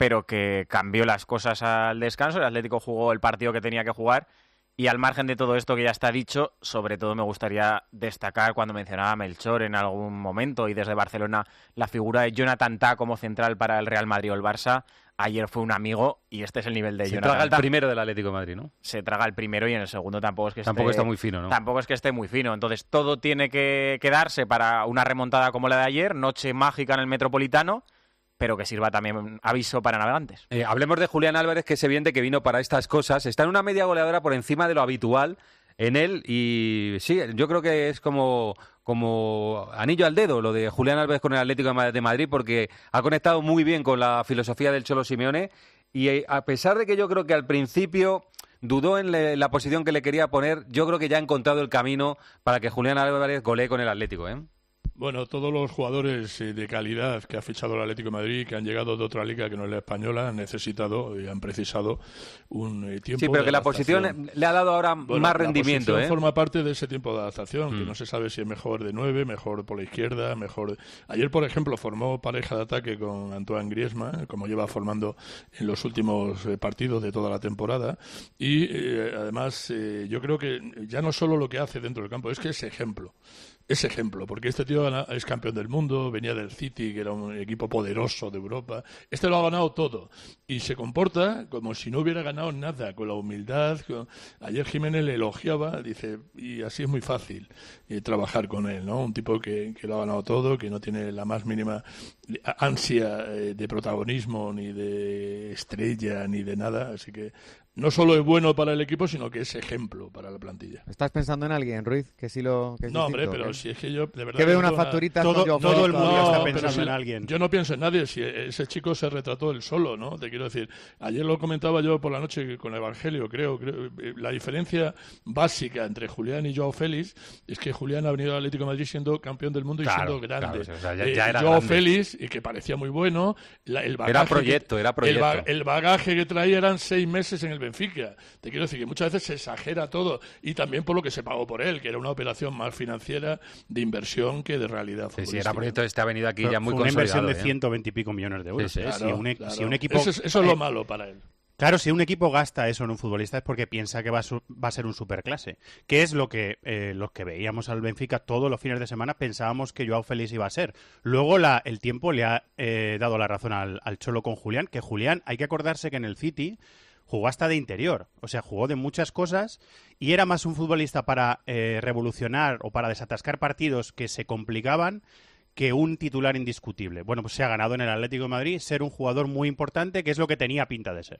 pero que cambió las cosas al descanso. El Atlético jugó el partido que tenía que jugar. Y al margen de todo esto que ya está dicho, sobre todo me gustaría destacar cuando mencionaba a Melchor en algún momento y desde Barcelona la figura de Jonathan Tah como central para el Real Madrid o el Barça. Ayer fue un amigo y este es el nivel de Jonathan Tah. Se traga el primero del Atlético de Madrid, ¿no? Se traga el primero y en el segundo tampoco es que tampoco está muy fino, ¿no? Tampoco es que esté muy fino. Entonces todo tiene que quedarse para una remontada como la de ayer, noche mágica en el Metropolitano, pero que sirva también aviso para navegantes. Hablemos de Julián Álvarez, que es evidente que vino para estas cosas. Está en una media goleadora por encima de lo habitual en él y sí, yo creo que es como anillo al dedo lo de Julián Álvarez con el Atlético de Madrid, porque ha conectado muy bien con la filosofía del Cholo Simeone y a pesar de que yo creo que al principio dudó en la posición que le quería poner, yo creo que ya ha encontrado el camino para que Julián Álvarez golee con el Atlético, ¿eh? Bueno, todos los jugadores de calidad que ha fichado el Atlético de Madrid, que han llegado de otra liga que no es la española, han necesitado y han precisado un tiempo. Sí, pero de que la adaptación. posición le ha dado ahora más rendimiento. La forma parte de ese tiempo de adaptación, que no se sabe si es mejor de 9, mejor por la izquierda, mejor. Ayer, por ejemplo, formó pareja de ataque con Antoine Griezmann, como lleva formando en los últimos partidos de toda la temporada. Y además, yo creo que ya no solo lo que hace dentro del campo, es que es ejemplo. Es ejemplo, porque este tío es campeón del mundo, venía del City, que era un equipo poderoso de Europa. Este lo ha ganado todo y se comporta como si no hubiera ganado nada, con la humildad. Ayer Jiménez le elogiaba, dice, y así es muy fácil trabajar con él, ¿no? Un tipo que lo ha ganado todo, que no tiene la más mínima ansia de protagonismo, ni de estrella, ni de nada, así que no solo es bueno para el equipo, sino que es ejemplo para la plantilla. ¿Estás pensando en alguien, Ruiz? Que sí lo... Que es no, distinto, hombre, pero ¿eh? si es que yo, de verdad... Que veo una facturita... Todo el mundo está pensando en alguien. Yo no pienso en nadie, si ese chico se retrató él solo, ¿no? Te quiero decir, ayer lo comentaba yo por la noche con el Evangelio, creo la diferencia básica entre Julián y Joao Félix es que Julián ha venido al Atlético de Madrid siendo campeón del mundo y siendo grande. Claro, o sea, ya era Joao grande. Félix, y que parecía muy bueno, el bagaje Era proyecto. El bagaje que traía eran 6 meses en el Benfica. Te quiero decir que muchas veces se exagera todo y también por lo que se pagó por él, que era una operación más financiera de inversión que de realidad futbolística. Sí, era proyecto, ha venido aquí ya muy consolidado. Una inversión de 120 y pico millones de euros. Sí, claro. Si un equipo... Eso es lo malo para él. Claro, si un equipo gasta eso en un futbolista es porque piensa que va a ser un superclase. Que es lo que los que veíamos al Benfica todos los fines de semana pensábamos que Joao Félix iba a ser. Luego el tiempo le ha dado la razón al Cholo con Julián, que Julián, hay que acordarse que en el City jugó hasta de interior, o sea, jugó de muchas cosas y era más un futbolista para revolucionar o para desatascar partidos que se complicaban que un titular indiscutible. Bueno, pues se ha ganado en el Atlético de Madrid ser un jugador muy importante, que es lo que tenía pinta de ser.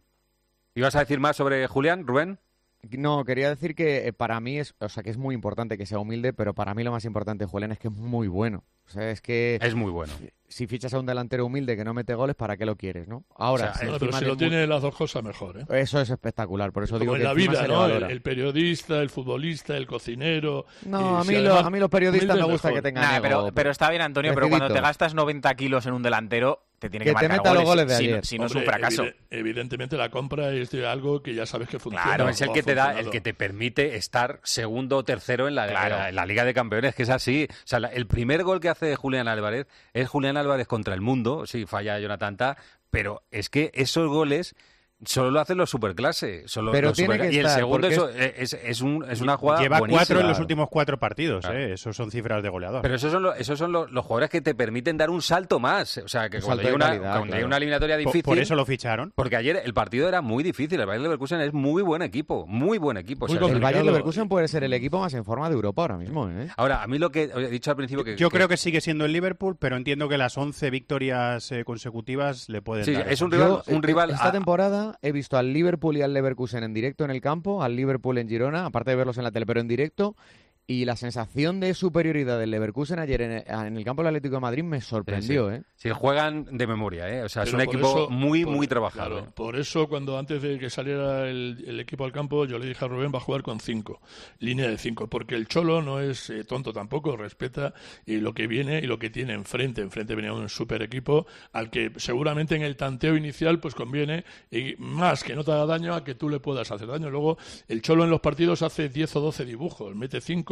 ¿Ibas a decir más sobre Julián, Rubén? No, quería decir que para mí que es muy importante que sea humilde, pero para mí lo más importante de Julián es que es muy bueno. O sea, es que... Es muy bueno. Si fichas a un delantero humilde que no mete goles, ¿para qué lo quieres, no? Ahora, pero si lo tiene las dos cosas mejor, ¿eh? Eso es espectacular, por eso como digo en que la vida, ¿no? el El periodista, el futbolista, el cocinero... No, a mí los periodistas me gusta que tengan ego, pero está bien, Antonio, pero cuando te gastas 90 kilos en un delantero, te tiene que marcar meta goles, los goles de ayer. Si no es un fracaso. Evidentemente la compra es de algo que ya sabes que funciona. Claro, es el que te da, el que te permite estar segundo o tercero en la Liga de Campeones, que es así. O sea, el primer gol que hace Julián Álvarez es Julián Álvarez contra el mundo, sí, falla Jonathan Tah, pero es que esos goles solo lo hacen los superclase. Pero tiene que y el segundo es una jugada Lleva buenísima. 4 en los últimos 4 partidos, Claro. Esos son cifras de goleador. Pero esos son los jugadores que te permiten dar un salto más. O sea, que cuando hay una eliminatoria difícil... Por eso lo ficharon. Porque ayer el partido era muy difícil. El Bayer Leverkusen es muy buen equipo. Muy buen equipo. El Bayer Leverkusen puede ser el equipo más en forma de Europa ahora mismo, ¿eh? Ahora, a mí lo que he dicho al principio... Yo creo que sigue siendo el Liverpool, pero entiendo que las 11 victorias consecutivas le pueden dar. Es un rival... Esta temporada he visto al Liverpool y al Leverkusen en directo en el campo, al Liverpool en Girona, aparte de verlos en la tele, pero en directo, y la sensación de superioridad del Leverkusen ayer en el campo del Atlético de Madrid me sorprendió, ¿eh? Sí, juegan de memoria, ¿eh? O sea, Pero es un equipo eso, muy trabajado. Claro, por eso, antes de que saliera el equipo al campo, yo le dije a Rubén, va a jugar con 5, línea de 5, porque el Cholo no es tonto tampoco, respeta lo que viene y lo que tiene enfrente. Enfrente venía un super equipo al que seguramente en el tanteo inicial pues conviene, y más que no te haga daño a que tú le puedas hacer daño. Luego, el Cholo en los partidos hace 10 o 12 dibujos, mete 5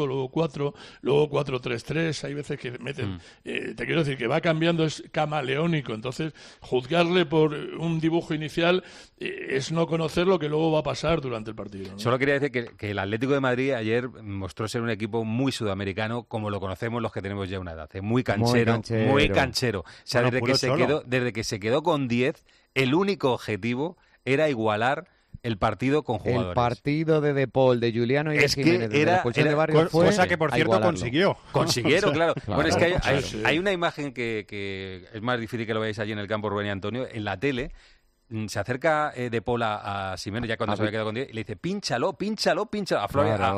5, luego 4, luego 4-3-3, hay veces que meten... te quiero decir que va cambiando, es camaleónico, entonces juzgarle por un dibujo inicial es no conocer lo que luego va a pasar durante el partido, ¿no? Solo quería decir que el Atlético de Madrid ayer mostró ser un equipo muy sudamericano, como lo conocemos los que tenemos ya una edad, muy canchero. O sea, Bueno, desde que se quedó con 10, el único objetivo era igualar el partido con jugadores. El partido de Paul, de Juliano y de Jiménez, de la expulsión de Barrios fue cosa que, por cierto, consiguió. Consiguieron, claro. Bueno, es que Sí. hay una imagen que es más difícil que lo veáis allí en el campo, Rubén y Antonio, en la tele. Se acerca De Paul a Simeone ya cuando se había quedado con 10 y le dice pínchalo a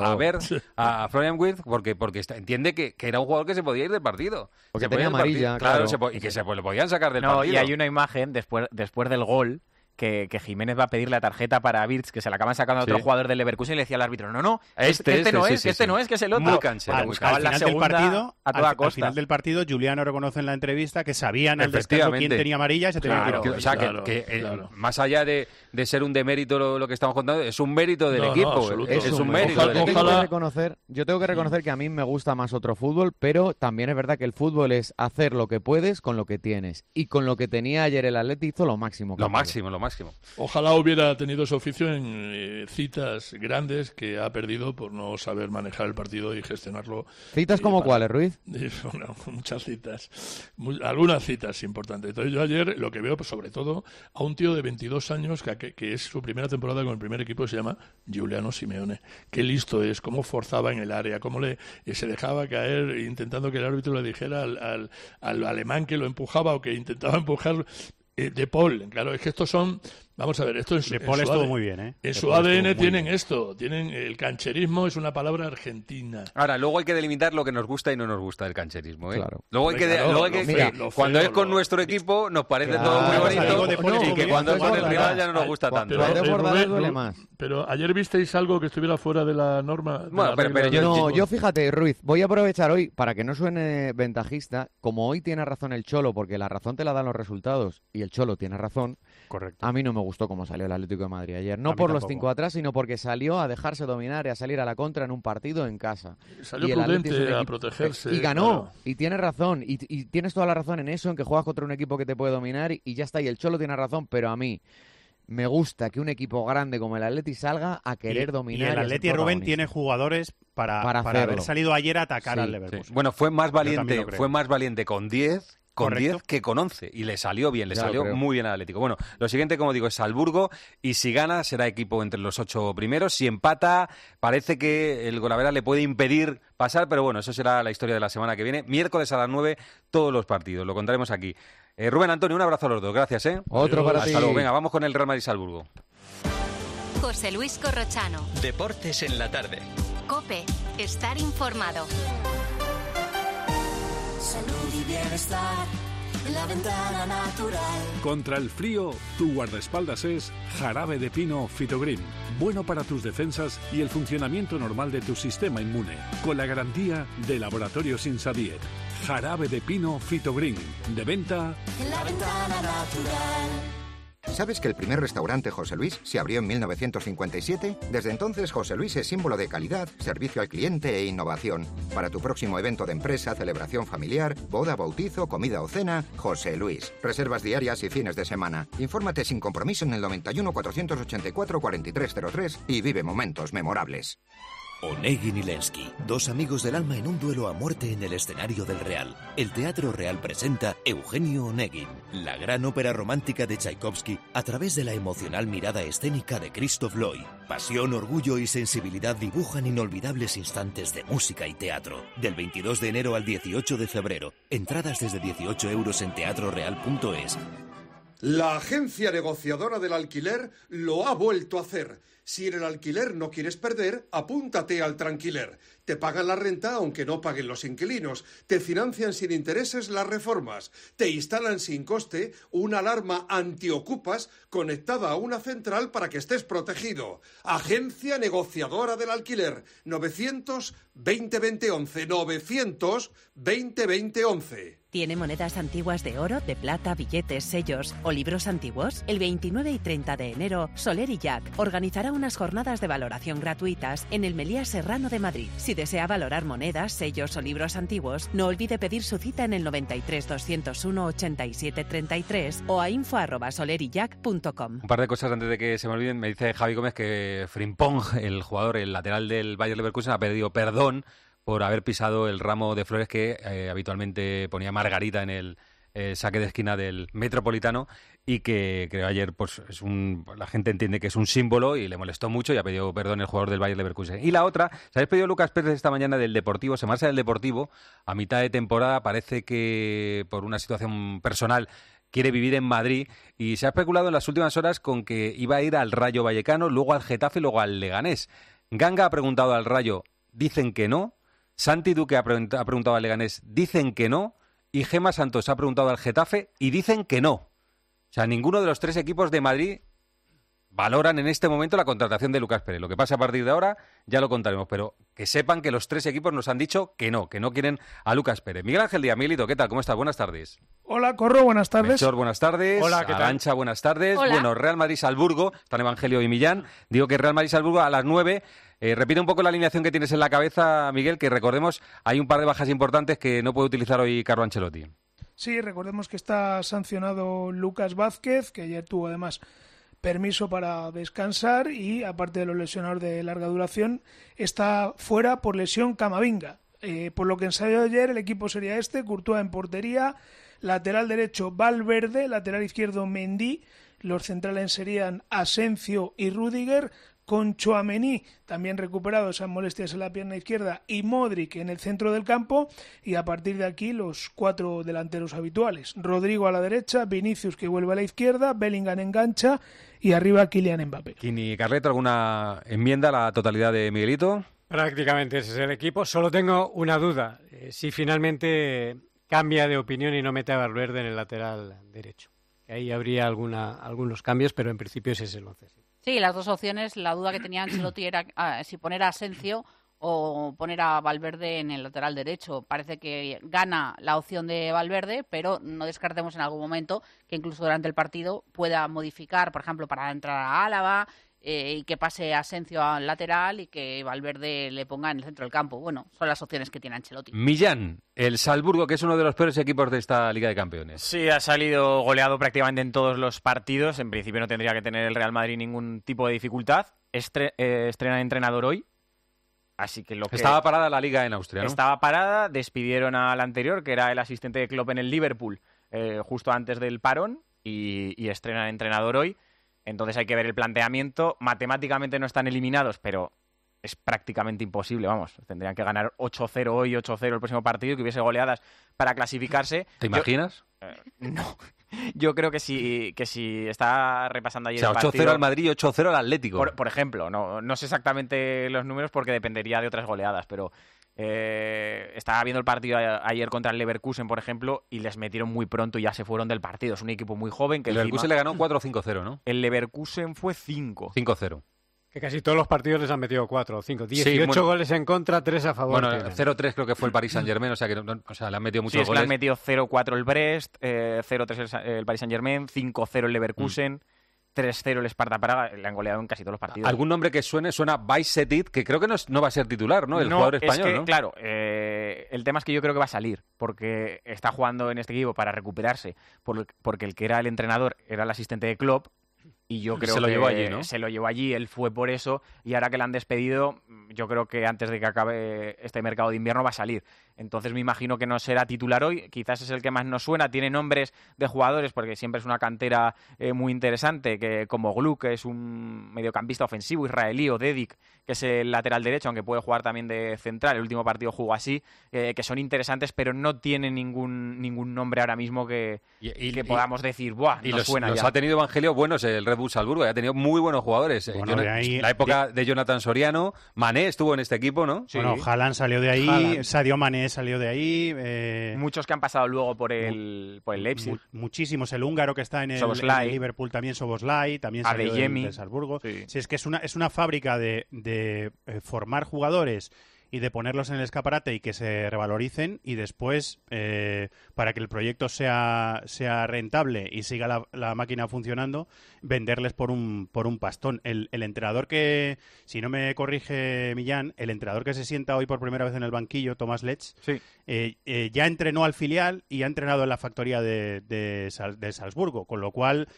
Florian Wirtz porque entiende que era un jugador que se podía ir del partido. Porque tenía amarilla, claro. Y que le podían sacar del partido. Y hay una imagen después del gol que Jiménez va a pedir la tarjeta para Wirtz, que se la acaban sacando a otro jugador del Leverkusen, y le decía al árbitro, no, este no es, que es el otro. Muy cansado. Al final del partido, Juliano reconoce en la entrevista que sabían al descanso quién tenía amarilla y se tenía que ir. O sea, más allá de ser un demérito lo que estamos contando, es un mérito del equipo. Es un mérito del equipo. Yo tengo que reconocer que a mí me gusta más otro fútbol, pero también es verdad que el fútbol es hacer lo que puedes con lo que tienes. Y con lo que tenía ayer el Atleti hizo lo máximo. Lo máximo. Ojalá hubiera tenido ese oficio en citas grandes que ha perdido por no saber manejar el partido y gestionarlo. ¿Citas como cuáles, Ruiz? Bueno, muchas citas. Algunas citas importantes. Entonces yo ayer lo que veo, pues, sobre todo, a un tío de 22 años que es su primera temporada con el primer equipo, se llama Giuliano Simeone. Qué listo es, cómo forzaba en el área, cómo se dejaba caer intentando que el árbitro le dijera al alemán que lo empujaba o que intentaba empujar. De Paul, claro, es que estos son... Vamos a ver, esto es... De Paul estuvo muy bien, ¿eh? En su ADN tienen esto, tienen el cancherismo, es una palabra argentina. Ahora, luego hay que delimitar lo que nos gusta y no nos gusta del cancherismo, ¿eh? Claro. Luego hay que cuando es con nuestro equipo nos parece todo muy bonito y que cuando es con el rival ya no nos gusta tanto. Pero ayer visteis algo que estuviera fuera de la norma. Yo fíjate, Ruiz, voy a aprovechar hoy para que no suene ventajista, como hoy tiene razón el Cholo, porque la razón te la dan los resultados y el Cholo tiene razón. Correcto. A mí no me gustó cómo salió el Atlético de Madrid ayer. No por los 5 atrás, sino porque salió a dejarse dominar y a salir a la contra en un partido en casa. Salió prudente a protegerse. Y ganó. Claro. Y tienes razón. Y tienes toda la razón en eso, en que juegas contra un equipo que te puede dominar y ya está. Y el Cholo tiene razón, pero a mí me gusta que un equipo grande como el Atleti salga a querer dominar. Y el Atleti, Rubén, tiene jugadores para haber salido ayer a atacar al Leverkusen. Sí. Bueno, fue más valiente con 10 que con 11 y le salió bien, salió muy bien al Atlético. Bueno, lo siguiente, como digo, es Salzburgo y si gana será equipo entre los 8 primeros. Si empata, parece que el Golavera le puede impedir pasar, pero bueno, eso será la historia de la semana que viene. Miércoles a las 9, todos los partidos, lo contaremos aquí. Rubén, Antonio, un abrazo a los dos, gracias. Otro para ti. Hasta luego, venga, vamos con el Real Madrid-Salzburgo. José Luis Corrochano. Deportes en la tarde. COPE, estar informado. Salud y bienestar en la ventana natural. Contra el frío, tu guardaespaldas es Jarabe de Pino Fitogreen. Bueno para tus defensas y el funcionamiento normal de tu sistema inmune. Con la garantía de Laboratorios Insadiet. Jarabe de Pino Fitogreen. De venta en la ventana natural. ¿Sabes que el primer restaurante José Luis se abrió en 1957? Desde entonces, José Luis es símbolo de calidad, servicio al cliente e innovación. Para tu próximo evento de empresa, celebración familiar, boda, bautizo, comida o cena, José Luis. Reservas diarias y fines de semana. Infórmate sin compromiso en el 91 484 4303 y vive momentos memorables. Onegin y Lenski, dos amigos del alma en un duelo a muerte en el escenario del Real. El Teatro Real presenta Eugenio Onegin, la gran ópera romántica de Tchaikovsky a través de la emocional mirada escénica de Christoph Loy. Pasión, orgullo y sensibilidad dibujan inolvidables instantes de música y teatro. Del 22 de enero al 18 de febrero. Entradas desde 18 € en teatroreal.es. La agencia negociadora del alquiler lo ha vuelto a hacer. Si en el alquiler no quieres perder, apúntate al Tranquiler. Te pagan la renta aunque no paguen los inquilinos. Te financian sin intereses las reformas. Te instalan sin coste una alarma antiocupas conectada a una central para que estés protegido. Agencia negociadora del alquiler. 900 20 20 11. 900 20 20 11. ¿Tiene monedas antiguas de oro, de plata, billetes, sellos o libros antiguos? El 29 y 30 de enero, Soler y Jack organizará unas jornadas de valoración gratuitas en el Meliá Serrano de Madrid. Si desea valorar monedas, sellos o libros antiguos, no olvide pedir su cita en el 93 201 87 33 o a info@soleryjack.com. Un par de cosas antes de que se me olviden. Me dice Javi Gómez que Frimpong, el jugador, el lateral del Bayer Leverkusen, ha pedido perdón por haber pisado el ramo de flores que habitualmente ponía Margarita en el saque de esquina del Metropolitano, y que creo ayer pues la gente entiende que es un símbolo y le molestó mucho y ha pedido perdón el jugador del Bayer Leverkusen. Y la otra, se habéis pedido Lucas Pérez esta mañana del Deportivo, se marcha del Deportivo a mitad de temporada, parece que por una situación personal quiere vivir en Madrid, y se ha especulado en las últimas horas con que iba a ir al Rayo Vallecano, luego al Getafe y luego al Leganés. Ganga ha preguntado al Rayo, dicen que no. Santi Duque ha preguntado al Leganés, dicen que no. Y Gemma Santos ha preguntado al Getafe y dicen que no. O sea, ninguno de los tres equipos de Madrid valoran en este momento la contratación de Lucas Pérez. Lo que pasa a partir de ahora ya lo contaremos, pero que sepan que los tres equipos nos han dicho que no quieren a Lucas Pérez. Miguel Ángel Díaz, Miguelito, ¿qué tal? ¿Cómo estás? Buenas tardes. Hola, Corro, buenas tardes. Melchor, buenas tardes. Hola, ¿qué tal? Arantxa, buenas tardes. Hola. Bueno, Real Madrid-Salzburgo, están Evangelio y Millán. Digo que Real Madrid-Salzburgo a las 9. Repite un poco la alineación que tienes en la cabeza, Miguel, que recordemos, hay un par de bajas importantes que no puede utilizar hoy Carlo Ancelotti. Sí, recordemos que está sancionado Lucas Vázquez, que ayer tuvo además permiso para descansar, y aparte de los lesionados de larga duración, está fuera por lesión Camavinga. Por lo que ensayó ayer, el equipo sería Courtois en portería, lateral derecho Valverde, lateral izquierdo Mendy, los centrales serían Asensio y Rüdiger, con Tchouaméni también recuperado esas molestias en la pierna izquierda y Modric en el centro del campo, y a partir de aquí los cuatro delanteros habituales: Rodrigo a la derecha, Vinicius que vuelve a la izquierda, Bellingham engancha y arriba Kylian Mbappé. Kini, Carleto, ¿alguna enmienda a la totalidad de Miguelito? Prácticamente ese es el equipo. Solo tengo una duda, si finalmente cambia de opinión y no mete a Valverde en el lateral derecho. Ahí habría algunos cambios, pero en principio ese es el 11. Sí, las dos opciones. La duda que tenía Ancelotti era si poner a Asensio o poner a Valverde en el lateral derecho. Parece que gana la opción de Valverde, pero no descartemos en algún momento que incluso durante el partido pueda modificar, por ejemplo, para entrar a Álava, y que pase Asensio al lateral y que Valverde le ponga en el centro del campo. Bueno, son las opciones que tiene Ancelotti. Millán, el Salzburgo, que es uno de los peores equipos de esta Liga de Campeones. Sí, ha salido goleado prácticamente en todos los partidos. En principio no tendría que tener el Real Madrid ningún tipo de dificultad. Estrena entrenador hoy. Así que Estaba parada la Liga en Austria, ¿no? Estaba parada, despidieron al anterior, que era el asistente de Klopp en el Liverpool, justo antes del parón, y estrena entrenador hoy. Entonces hay que ver el planteamiento. Matemáticamente no están eliminados, pero es prácticamente imposible, vamos. Tendrían que ganar 8-0 hoy, 8-0 el próximo partido, y que hubiese goleadas para clasificarse. ¿Te imaginas? No. Yo creo que si está repasando ayer el partido... 8-0 al Madrid y 8-0 al Atlético. Por ejemplo, no sé exactamente los números porque dependería de otras goleadas, pero... estaba viendo el partido ayer contra el Leverkusen, por ejemplo, y les metieron muy pronto y ya se fueron del partido. Es un equipo muy joven. Que el Leverkusen le ganó 4-5-0, ¿no? El Leverkusen fue 5-0. Que casi todos los partidos les han metido 4 o 5. 18 goles en contra, 3 a favor. Bueno, 0-3 creo que fue el Paris Saint-Germain, o sea que le han metido muchos goles. Le han metido 0-4 el Brest, 0-3 el Paris Saint-Germain, 5-0 el Leverkusen... 3-0 el Sparta Praga, le han goleado en casi todos los partidos. ¿Algún nombre que suena Bajcetic, que creo que no va a ser titular, ¿no? El jugador español, es que, ¿no? Claro, el tema es que yo creo que va a salir, porque está jugando en este equipo para recuperarse, porque el que era el entrenador era el asistente de Klopp, y yo creo se lo que llevó allí, ¿no? Se lo llevó allí, él fue por eso, y ahora que le han despedido, yo creo que antes de que acabe este mercado de invierno va a salir. Entonces me imagino que no será titular hoy, quizás es el que más nos suena, tiene nombres de jugadores, porque siempre es una cantera muy interesante, que como Gluck, que es un mediocampista ofensivo israelí, o Dedik, que es el lateral derecho, aunque puede jugar también de central, el último partido jugó así, que son interesantes, pero no tiene ningún nombre ahora mismo que podamos decir, ¡buah! Y nos suena los ya. Ha tenido Evangelio buenos el Red Bull Salzburgo, ha tenido muy buenos jugadores. Bueno, la época de Jonathan Soriano, Mané estuvo en este equipo, ¿no? Sí. Bueno, Haaland salió de ahí, Sadio Mané salió de ahí. Muchos que han pasado luego por el Leipzig. Muchísimos. El húngaro que está en el Liverpool también, Soboslai, también salió de Salzburgo. Sí, es que es una fábrica de formar jugadores y de ponerlos en el escaparate y que se revaloricen, y después, para que el proyecto sea rentable y siga la máquina funcionando, venderles por un pastón. El entrenador que, si no me corrige Millán, el entrenador que se sienta hoy por primera vez en el banquillo, Tomás Letsch, ya entrenó al filial y ha entrenado en la factoría de Salzburgo, con lo cual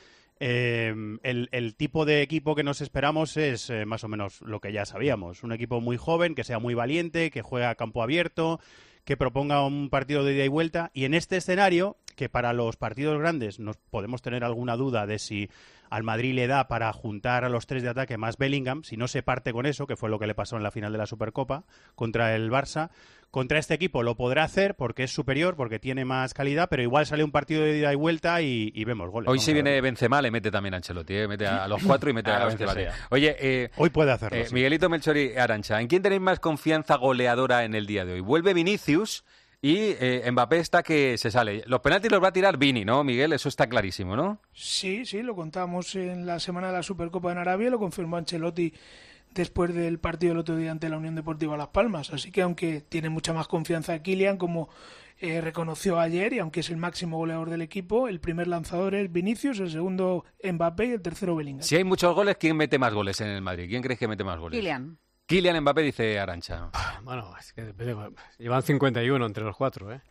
el tipo de equipo que nos esperamos es más o menos lo que ya sabíamos. Un equipo muy joven, que sea muy valiente, que juegue a campo abierto, que proponga un partido de ida y vuelta. Y en este escenario, que para los partidos grandes nos podemos tener alguna duda de si al Madrid le da para juntar a los 3 de ataque más Bellingham, si no se parte con eso, que fue lo que le pasó en la final de la Supercopa contra el Barça. Contra este equipo lo podrá hacer porque es superior, porque tiene más calidad, pero igual sale un partido de ida y vuelta y vemos goles. Hoy si viene Benzema le mete también a Ancelotti, mete a los 4 y mete a Benzema. Oye, hoy puede hacerlo. Sí. Miguelito, Melchor y Arantxa, ¿en quién tenéis más confianza goleadora en el día de hoy? Vuelve Vinicius y Mbappé está que se sale. Los penaltis los va a tirar Vini, ¿no, Miguel? Eso está clarísimo, ¿no? Sí, lo contamos en la semana de la Supercopa en Arabia, lo confirmó Ancelotti después del partido el otro día ante la Unión Deportiva Las Palmas. Así que aunque tiene mucha más confianza Kylian, como reconoció ayer, y aunque es el máximo goleador del equipo, el primer lanzador es Vinicius, el segundo Mbappé y el tercero Bellingham. Si hay muchos goles, ¿quién mete más goles en el Madrid? ¿Quién crees que mete más goles? Kylian Mbappé, dice Arantxa. Bueno, es que llevan 51 entre los 4,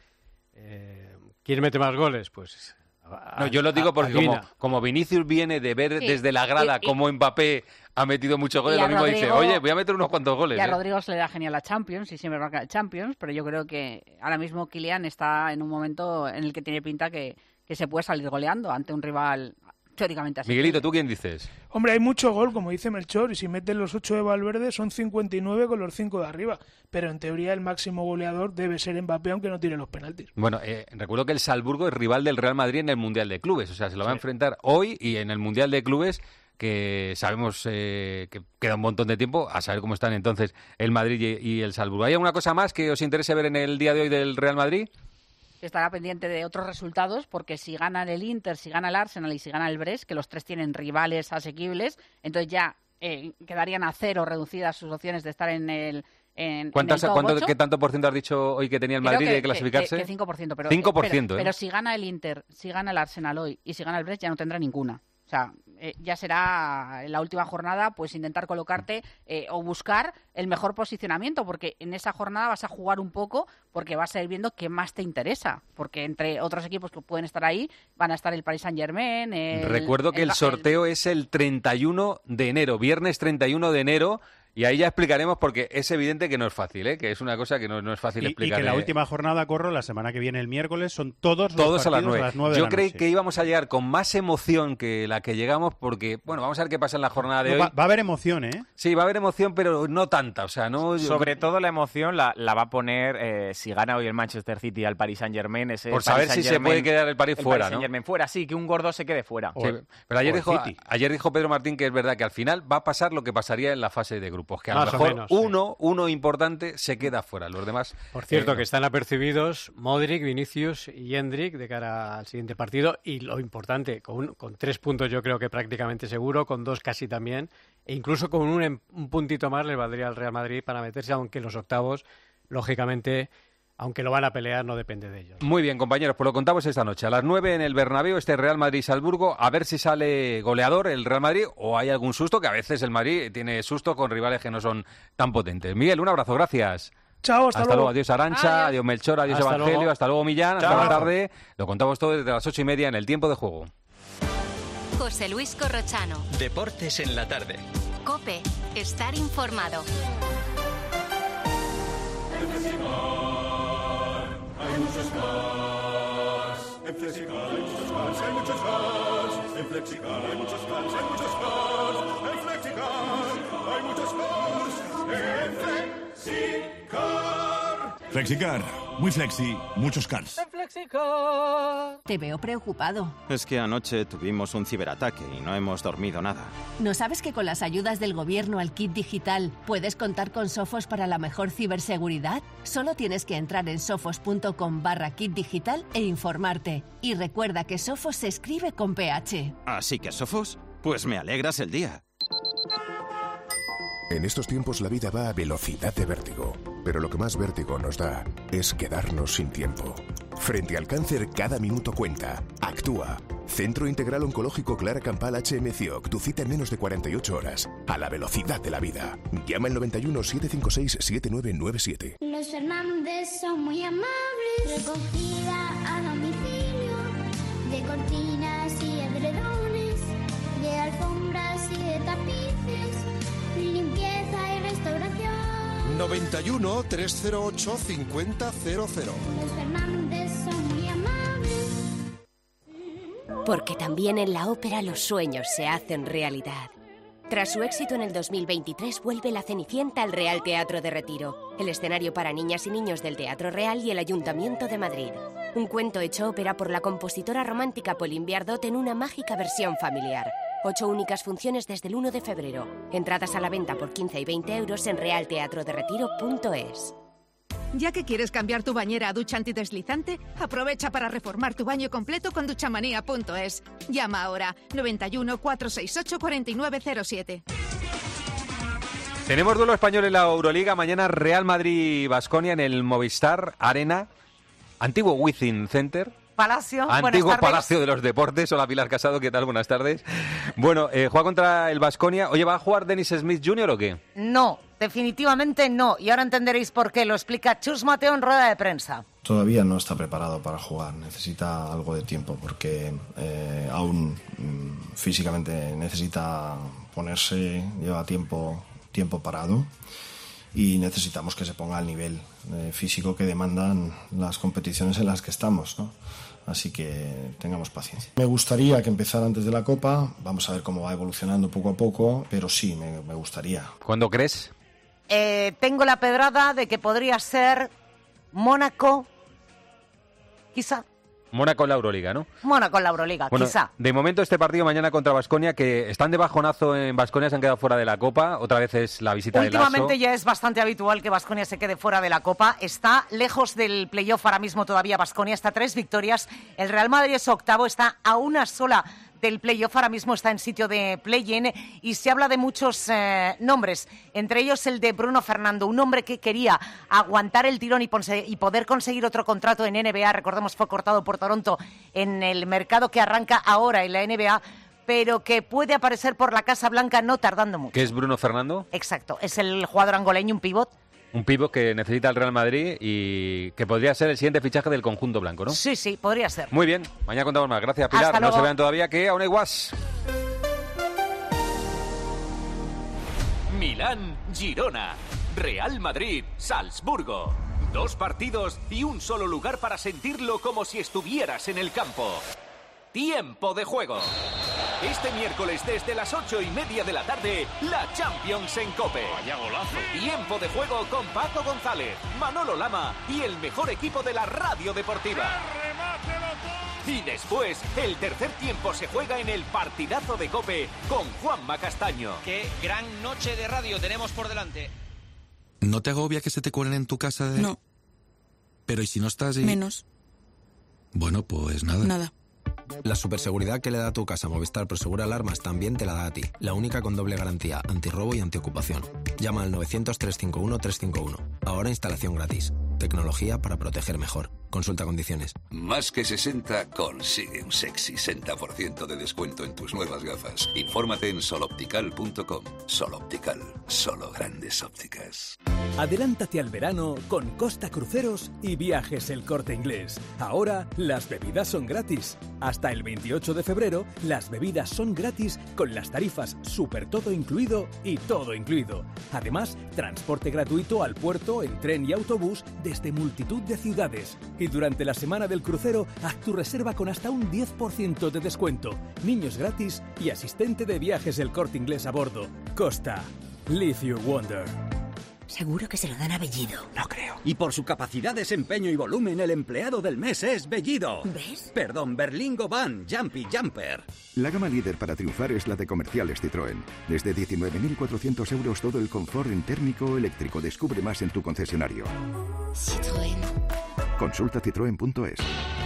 ¿Quién mete más goles? Pues... No, yo lo digo porque como Vinicius viene de ver desde la grada cómo Mbappé ha metido muchos goles, lo mismo dice, oye, voy a meter unos cuantos goles. Y a Rodrigo se le da genial la Champions y siempre marca el Champions, pero yo creo que ahora mismo Kylian está en un momento en el que tiene pinta que se puede salir goleando ante un rival teóricamente así. Miguelito, ¿tú quién dices? Hombre, hay mucho gol, como dice Melchor, y si meten los 8 de Valverde son 59 con los 5 de arriba, pero en teoría el máximo goleador debe ser Mbappé, aunque no tire los penaltis. Bueno, recuerdo que el Salzburgo es rival del Real Madrid en el Mundial de Clubes, o sea, se lo va a enfrentar hoy y en el Mundial de Clubes, que sabemos que queda un montón de tiempo, a saber cómo están entonces el Madrid y el Salzburgo. ¿Hay alguna cosa más que os interese ver en el día de hoy del Real Madrid? Estará pendiente de otros resultados, porque si gana el Inter, si gana el Arsenal y si gana el Brest, que los tres tienen rivales asequibles, entonces ya quedarían a 0 reducidas sus opciones de estar en el ¿Qué tanto por ciento has dicho hoy que tenía el Madrid de clasificarse? Que 5%, pero 5%, pero si gana el Inter, si gana el Arsenal hoy y si gana el Brest, ya no tendrá ninguna. O sea, ya será en la última jornada pues intentar colocarte o buscar el mejor posicionamiento, porque en esa jornada vas a jugar un poco, porque vas a ir viendo qué más te interesa, porque entre otros equipos que pueden estar ahí van a estar el Paris Saint-Germain. Recuerdo que el sorteo es el 31 de enero, viernes 31 de enero. Y ahí ya explicaremos, porque es evidente que no es fácil, que es una cosa que no es fácil explicar. Y que la última jornada, Corro, la semana que viene, el miércoles, son todos los partidos a las 9 de la noche. Yo creí que íbamos a llegar con más emoción que la que llegamos, porque, bueno, vamos a ver qué pasa en la jornada de hoy. Va a haber emoción, ¿eh? Sí, va a haber emoción, pero no tanta, o sea, no... Sobre todo la emoción la va a poner si gana hoy el Manchester City al Paris Saint-Germain. Por saber si se puede quedar el Paris fuera, Paris Saint-Germain fuera, sí, que un gordo se quede fuera. Sí, pero ayer dijo Pedro Martín que es verdad que al final va a pasar lo que pasaría en la fase de grupos, que a lo mejor uno importante se queda fuera, los demás... Por cierto, que están apercibidos Modric, Vinicius y Hendrik de cara al siguiente partido, y lo importante, con 3 puntos yo creo que prácticamente seguro, con 2 casi también, e incluso con un puntito más le valdría al Real Madrid para meterse, aunque los octavos, lógicamente... Aunque lo van a pelear, no depende de ellos. Muy bien, compañeros, pues lo contamos esta noche. A las 9 en el Bernabéu, Real Madrid-Salzburgo, a ver si sale goleador el Real Madrid o hay algún susto, que a veces el Madrid tiene susto con rivales que no son tan potentes. Miguel, un abrazo, gracias. Chao, hasta luego. Adiós Arantxa, adiós Melchor, adiós hasta Evangelio, luego. hasta luego Millán, hasta la tarde. Lo contamos todo desde las 8:30 en el tiempo de juego. José Luis Corrochano. Deportes en la tarde. COPE, estar informado. Hay muchos más. En Flexicar hay muchos más. Hay muchos más. En Flexicar hay muchos más. Hay muchos más. En Flexicar hay muchos más. En Flexicar. Flexicar, muy flexi, muchos cars. En Flexicar. Te veo preocupado. Es que anoche tuvimos un ciberataque y no hemos dormido nada. ¿No sabes que con las ayudas del gobierno al kit digital puedes contar con Sofos para la mejor ciberseguridad? Solo tienes que entrar en sofos.com/kit digital e informarte. Y recuerda que Sofos se escribe con PH. ¿Así que Sofos? Pues me alegras el día. En estos tiempos la vida va a velocidad de vértigo, Pero lo que más vértigo nos da es quedarnos sin tiempo. Frente al cáncer, cada minuto cuenta. Actúa. Centro Integral Oncológico Clara Campal HMCIOC. Tu cita en menos de 48 horas. A la velocidad de la vida. Llama al 91 756 7997. Los Fernández son muy amables. Recogida a domicilio. De cortinas y edredones. De alfombras y de tapices. Limpieza y restauración. 91 308 5000. Los Fernández son muy amables. Porque también en la ópera los sueños se hacen realidad. Tras su éxito en el 2023, vuelve La Cenicienta al Real Teatro de Retiro, el escenario para niñas y niños del Teatro Real y el Ayuntamiento de Madrid. Un cuento hecho ópera por la compositora romántica Pauline Viardot en una mágica versión familiar. 8 únicas funciones desde el 1 de febrero. Entradas a la venta por 15 y 20 euros en realteatroderetiro.es. Ya que quieres cambiar tu bañera a ducha antideslizante, aprovecha para reformar tu baño completo con duchamanía.es. Llama ahora 91 468 4907. Tenemos duelo español en la Euroliga. Mañana Real Madrid-Baskonia en el Movistar Arena. Antiguo Wizzing Center. Palacio. Antiguo Palacio de los Deportes. Hola, Pilar Casado, ¿qué tal? Buenas tardes. Bueno, juega contra el Baskonia. Oye, ¿va a jugar Dennis Smith Jr. o qué? No, definitivamente no. Y ahora entenderéis por qué. Lo explica Chus Mateo en rueda de prensa. Todavía no está preparado para jugar. Necesita algo de tiempo porque aún físicamente necesita ponerse, lleva tiempo parado. Y necesitamos que se ponga al nivel físico que demandan las competiciones en las que estamos, ¿no? Así que tengamos paciencia. Me gustaría que empezara antes de la Copa. Vamos a ver cómo va evolucionando poco a poco, pero sí, me gustaría. ¿Cuándo crees? Tengo la pedrada de que podría ser Mónaco, quizá. Mónaco en la Euroliga, ¿no? Mónaco en la Euroliga, bueno, quizá. De momento este partido mañana contra Baskonia, que están de bajonazo en Baskonia, se han quedado fuera de la Copa. Otra vez es la visita de Lasso. Últimamente ya es bastante habitual que Baskonia se quede fuera de la Copa. Está lejos del playoff ahora mismo todavía Baskonia, está a 3 victorias. El Real Madrid es octavo, está a una sola del playoff, ahora mismo está en sitio de play-in y se habla de muchos nombres, entre ellos el de Bruno Fernando, un hombre que quería aguantar el tirón y poder conseguir otro contrato en NBA. Recordemos, fue cortado por Toronto en el mercado que arranca ahora en la NBA, pero que puede aparecer por la Casa Blanca no tardando mucho. ¿Qué es Bruno Fernando? Exacto, es el jugador angoleño, un pívot. Un pívot que necesita el Real Madrid y que podría ser el siguiente fichaje del conjunto blanco, ¿no? Sí, sí, podría ser. Muy bien, mañana contamos más. Gracias, Pilar. Hasta luego. No se vean todavía que aún hay guas. Milán, Girona, Real Madrid, Salzburgo. 2 partidos y un solo lugar para sentirlo como si estuvieras en el campo. Tiempo de juego. Este miércoles desde las 8:30 de la tarde, la Champions en COPE. Vaya golazo. Tiempo de juego con Paco González, Manolo Lama y el mejor equipo de la radio deportiva. Y después, el tercer tiempo se juega en el partidazo de COPE con Juanma Castaño. Qué gran noche de radio tenemos por delante. ¿No te agobia que se te cuelen en tu casa de...? No. Pero ¿y si no estás y...? Menos. Bueno, pues nada. Nada. La superseguridad que le da a tu casa Movistar Prosegura Alarmas también te la da a ti. La única con doble garantía, antirrobo y antiocupación. Llama al 900-351-351. Ahora instalación gratis. Tecnología para proteger mejor. Consulta condiciones. Más que 60 consigue un sexy 60% de descuento en tus nuevas gafas. Infórmate en soloptical.com. Soloptical, solo grandes ópticas. Adelántate al verano con Costa Cruceros y Viajes El Corte Inglés. Ahora las bebidas son gratis. Hasta el 28 de febrero las bebidas son gratis con las tarifas Super Todo Incluido y Todo Incluido. Además, transporte gratuito al puerto en tren y autobús desde multitud de ciudades. Y durante la semana del crucero, haz tu reserva con hasta un 10% de descuento. Niños gratis y asistente de Viajes El Corte Inglés a bordo. Costa. Live your wonder. Seguro que se lo dan a Bellido. No creo. Y por su capacidad, desempeño y volumen, el empleado del mes es Bellido. ¿Ves? Perdón, Berlingo Van Jumpy Jumper. La gama líder para triunfar es la de Comerciales Citroën. Desde 19.400 euros todo el confort en térmico o eléctrico. Descubre más en tu concesionario. Citroën. Consulta citroen.es.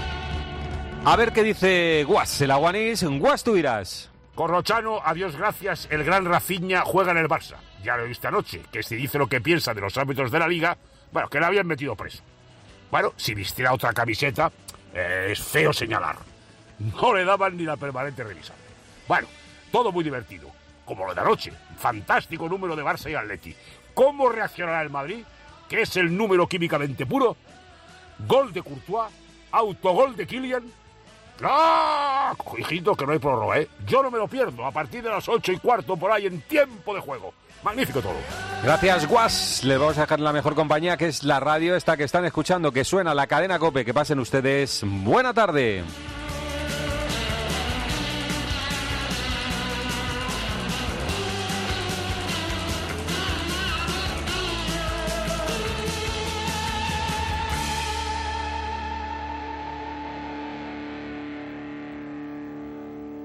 A ver qué dice Guas, el Aguanís. Guas, tú dirás. Corrochano, a Dios gracias, el gran Rafinha juega en el Barça. Ya lo viste anoche, que si dice lo que piensa de los árbitros de la Liga, Bueno, que la habían metido preso. Bueno, si vistiera otra camiseta, es feo señalar. No le daban ni la permanente revisada. Bueno, todo muy divertido. Como lo de anoche. Fantástico número de Barça y Atleti. ¿Cómo reaccionará el Madrid? Que es el número químicamente puro. Gol de Courtois. Autogol de Kylian. ¡Ah! Hijito, que no hay prórroga, ¿eh? Yo no me lo pierdo. A partir de las 8:15 por ahí en tiempo de juego. Magnífico todo. Gracias, Guas. Les vamos a dejar la mejor compañía, que es la radio esta que están escuchando, que suena la cadena COPE. Que pasen ustedes buena tarde.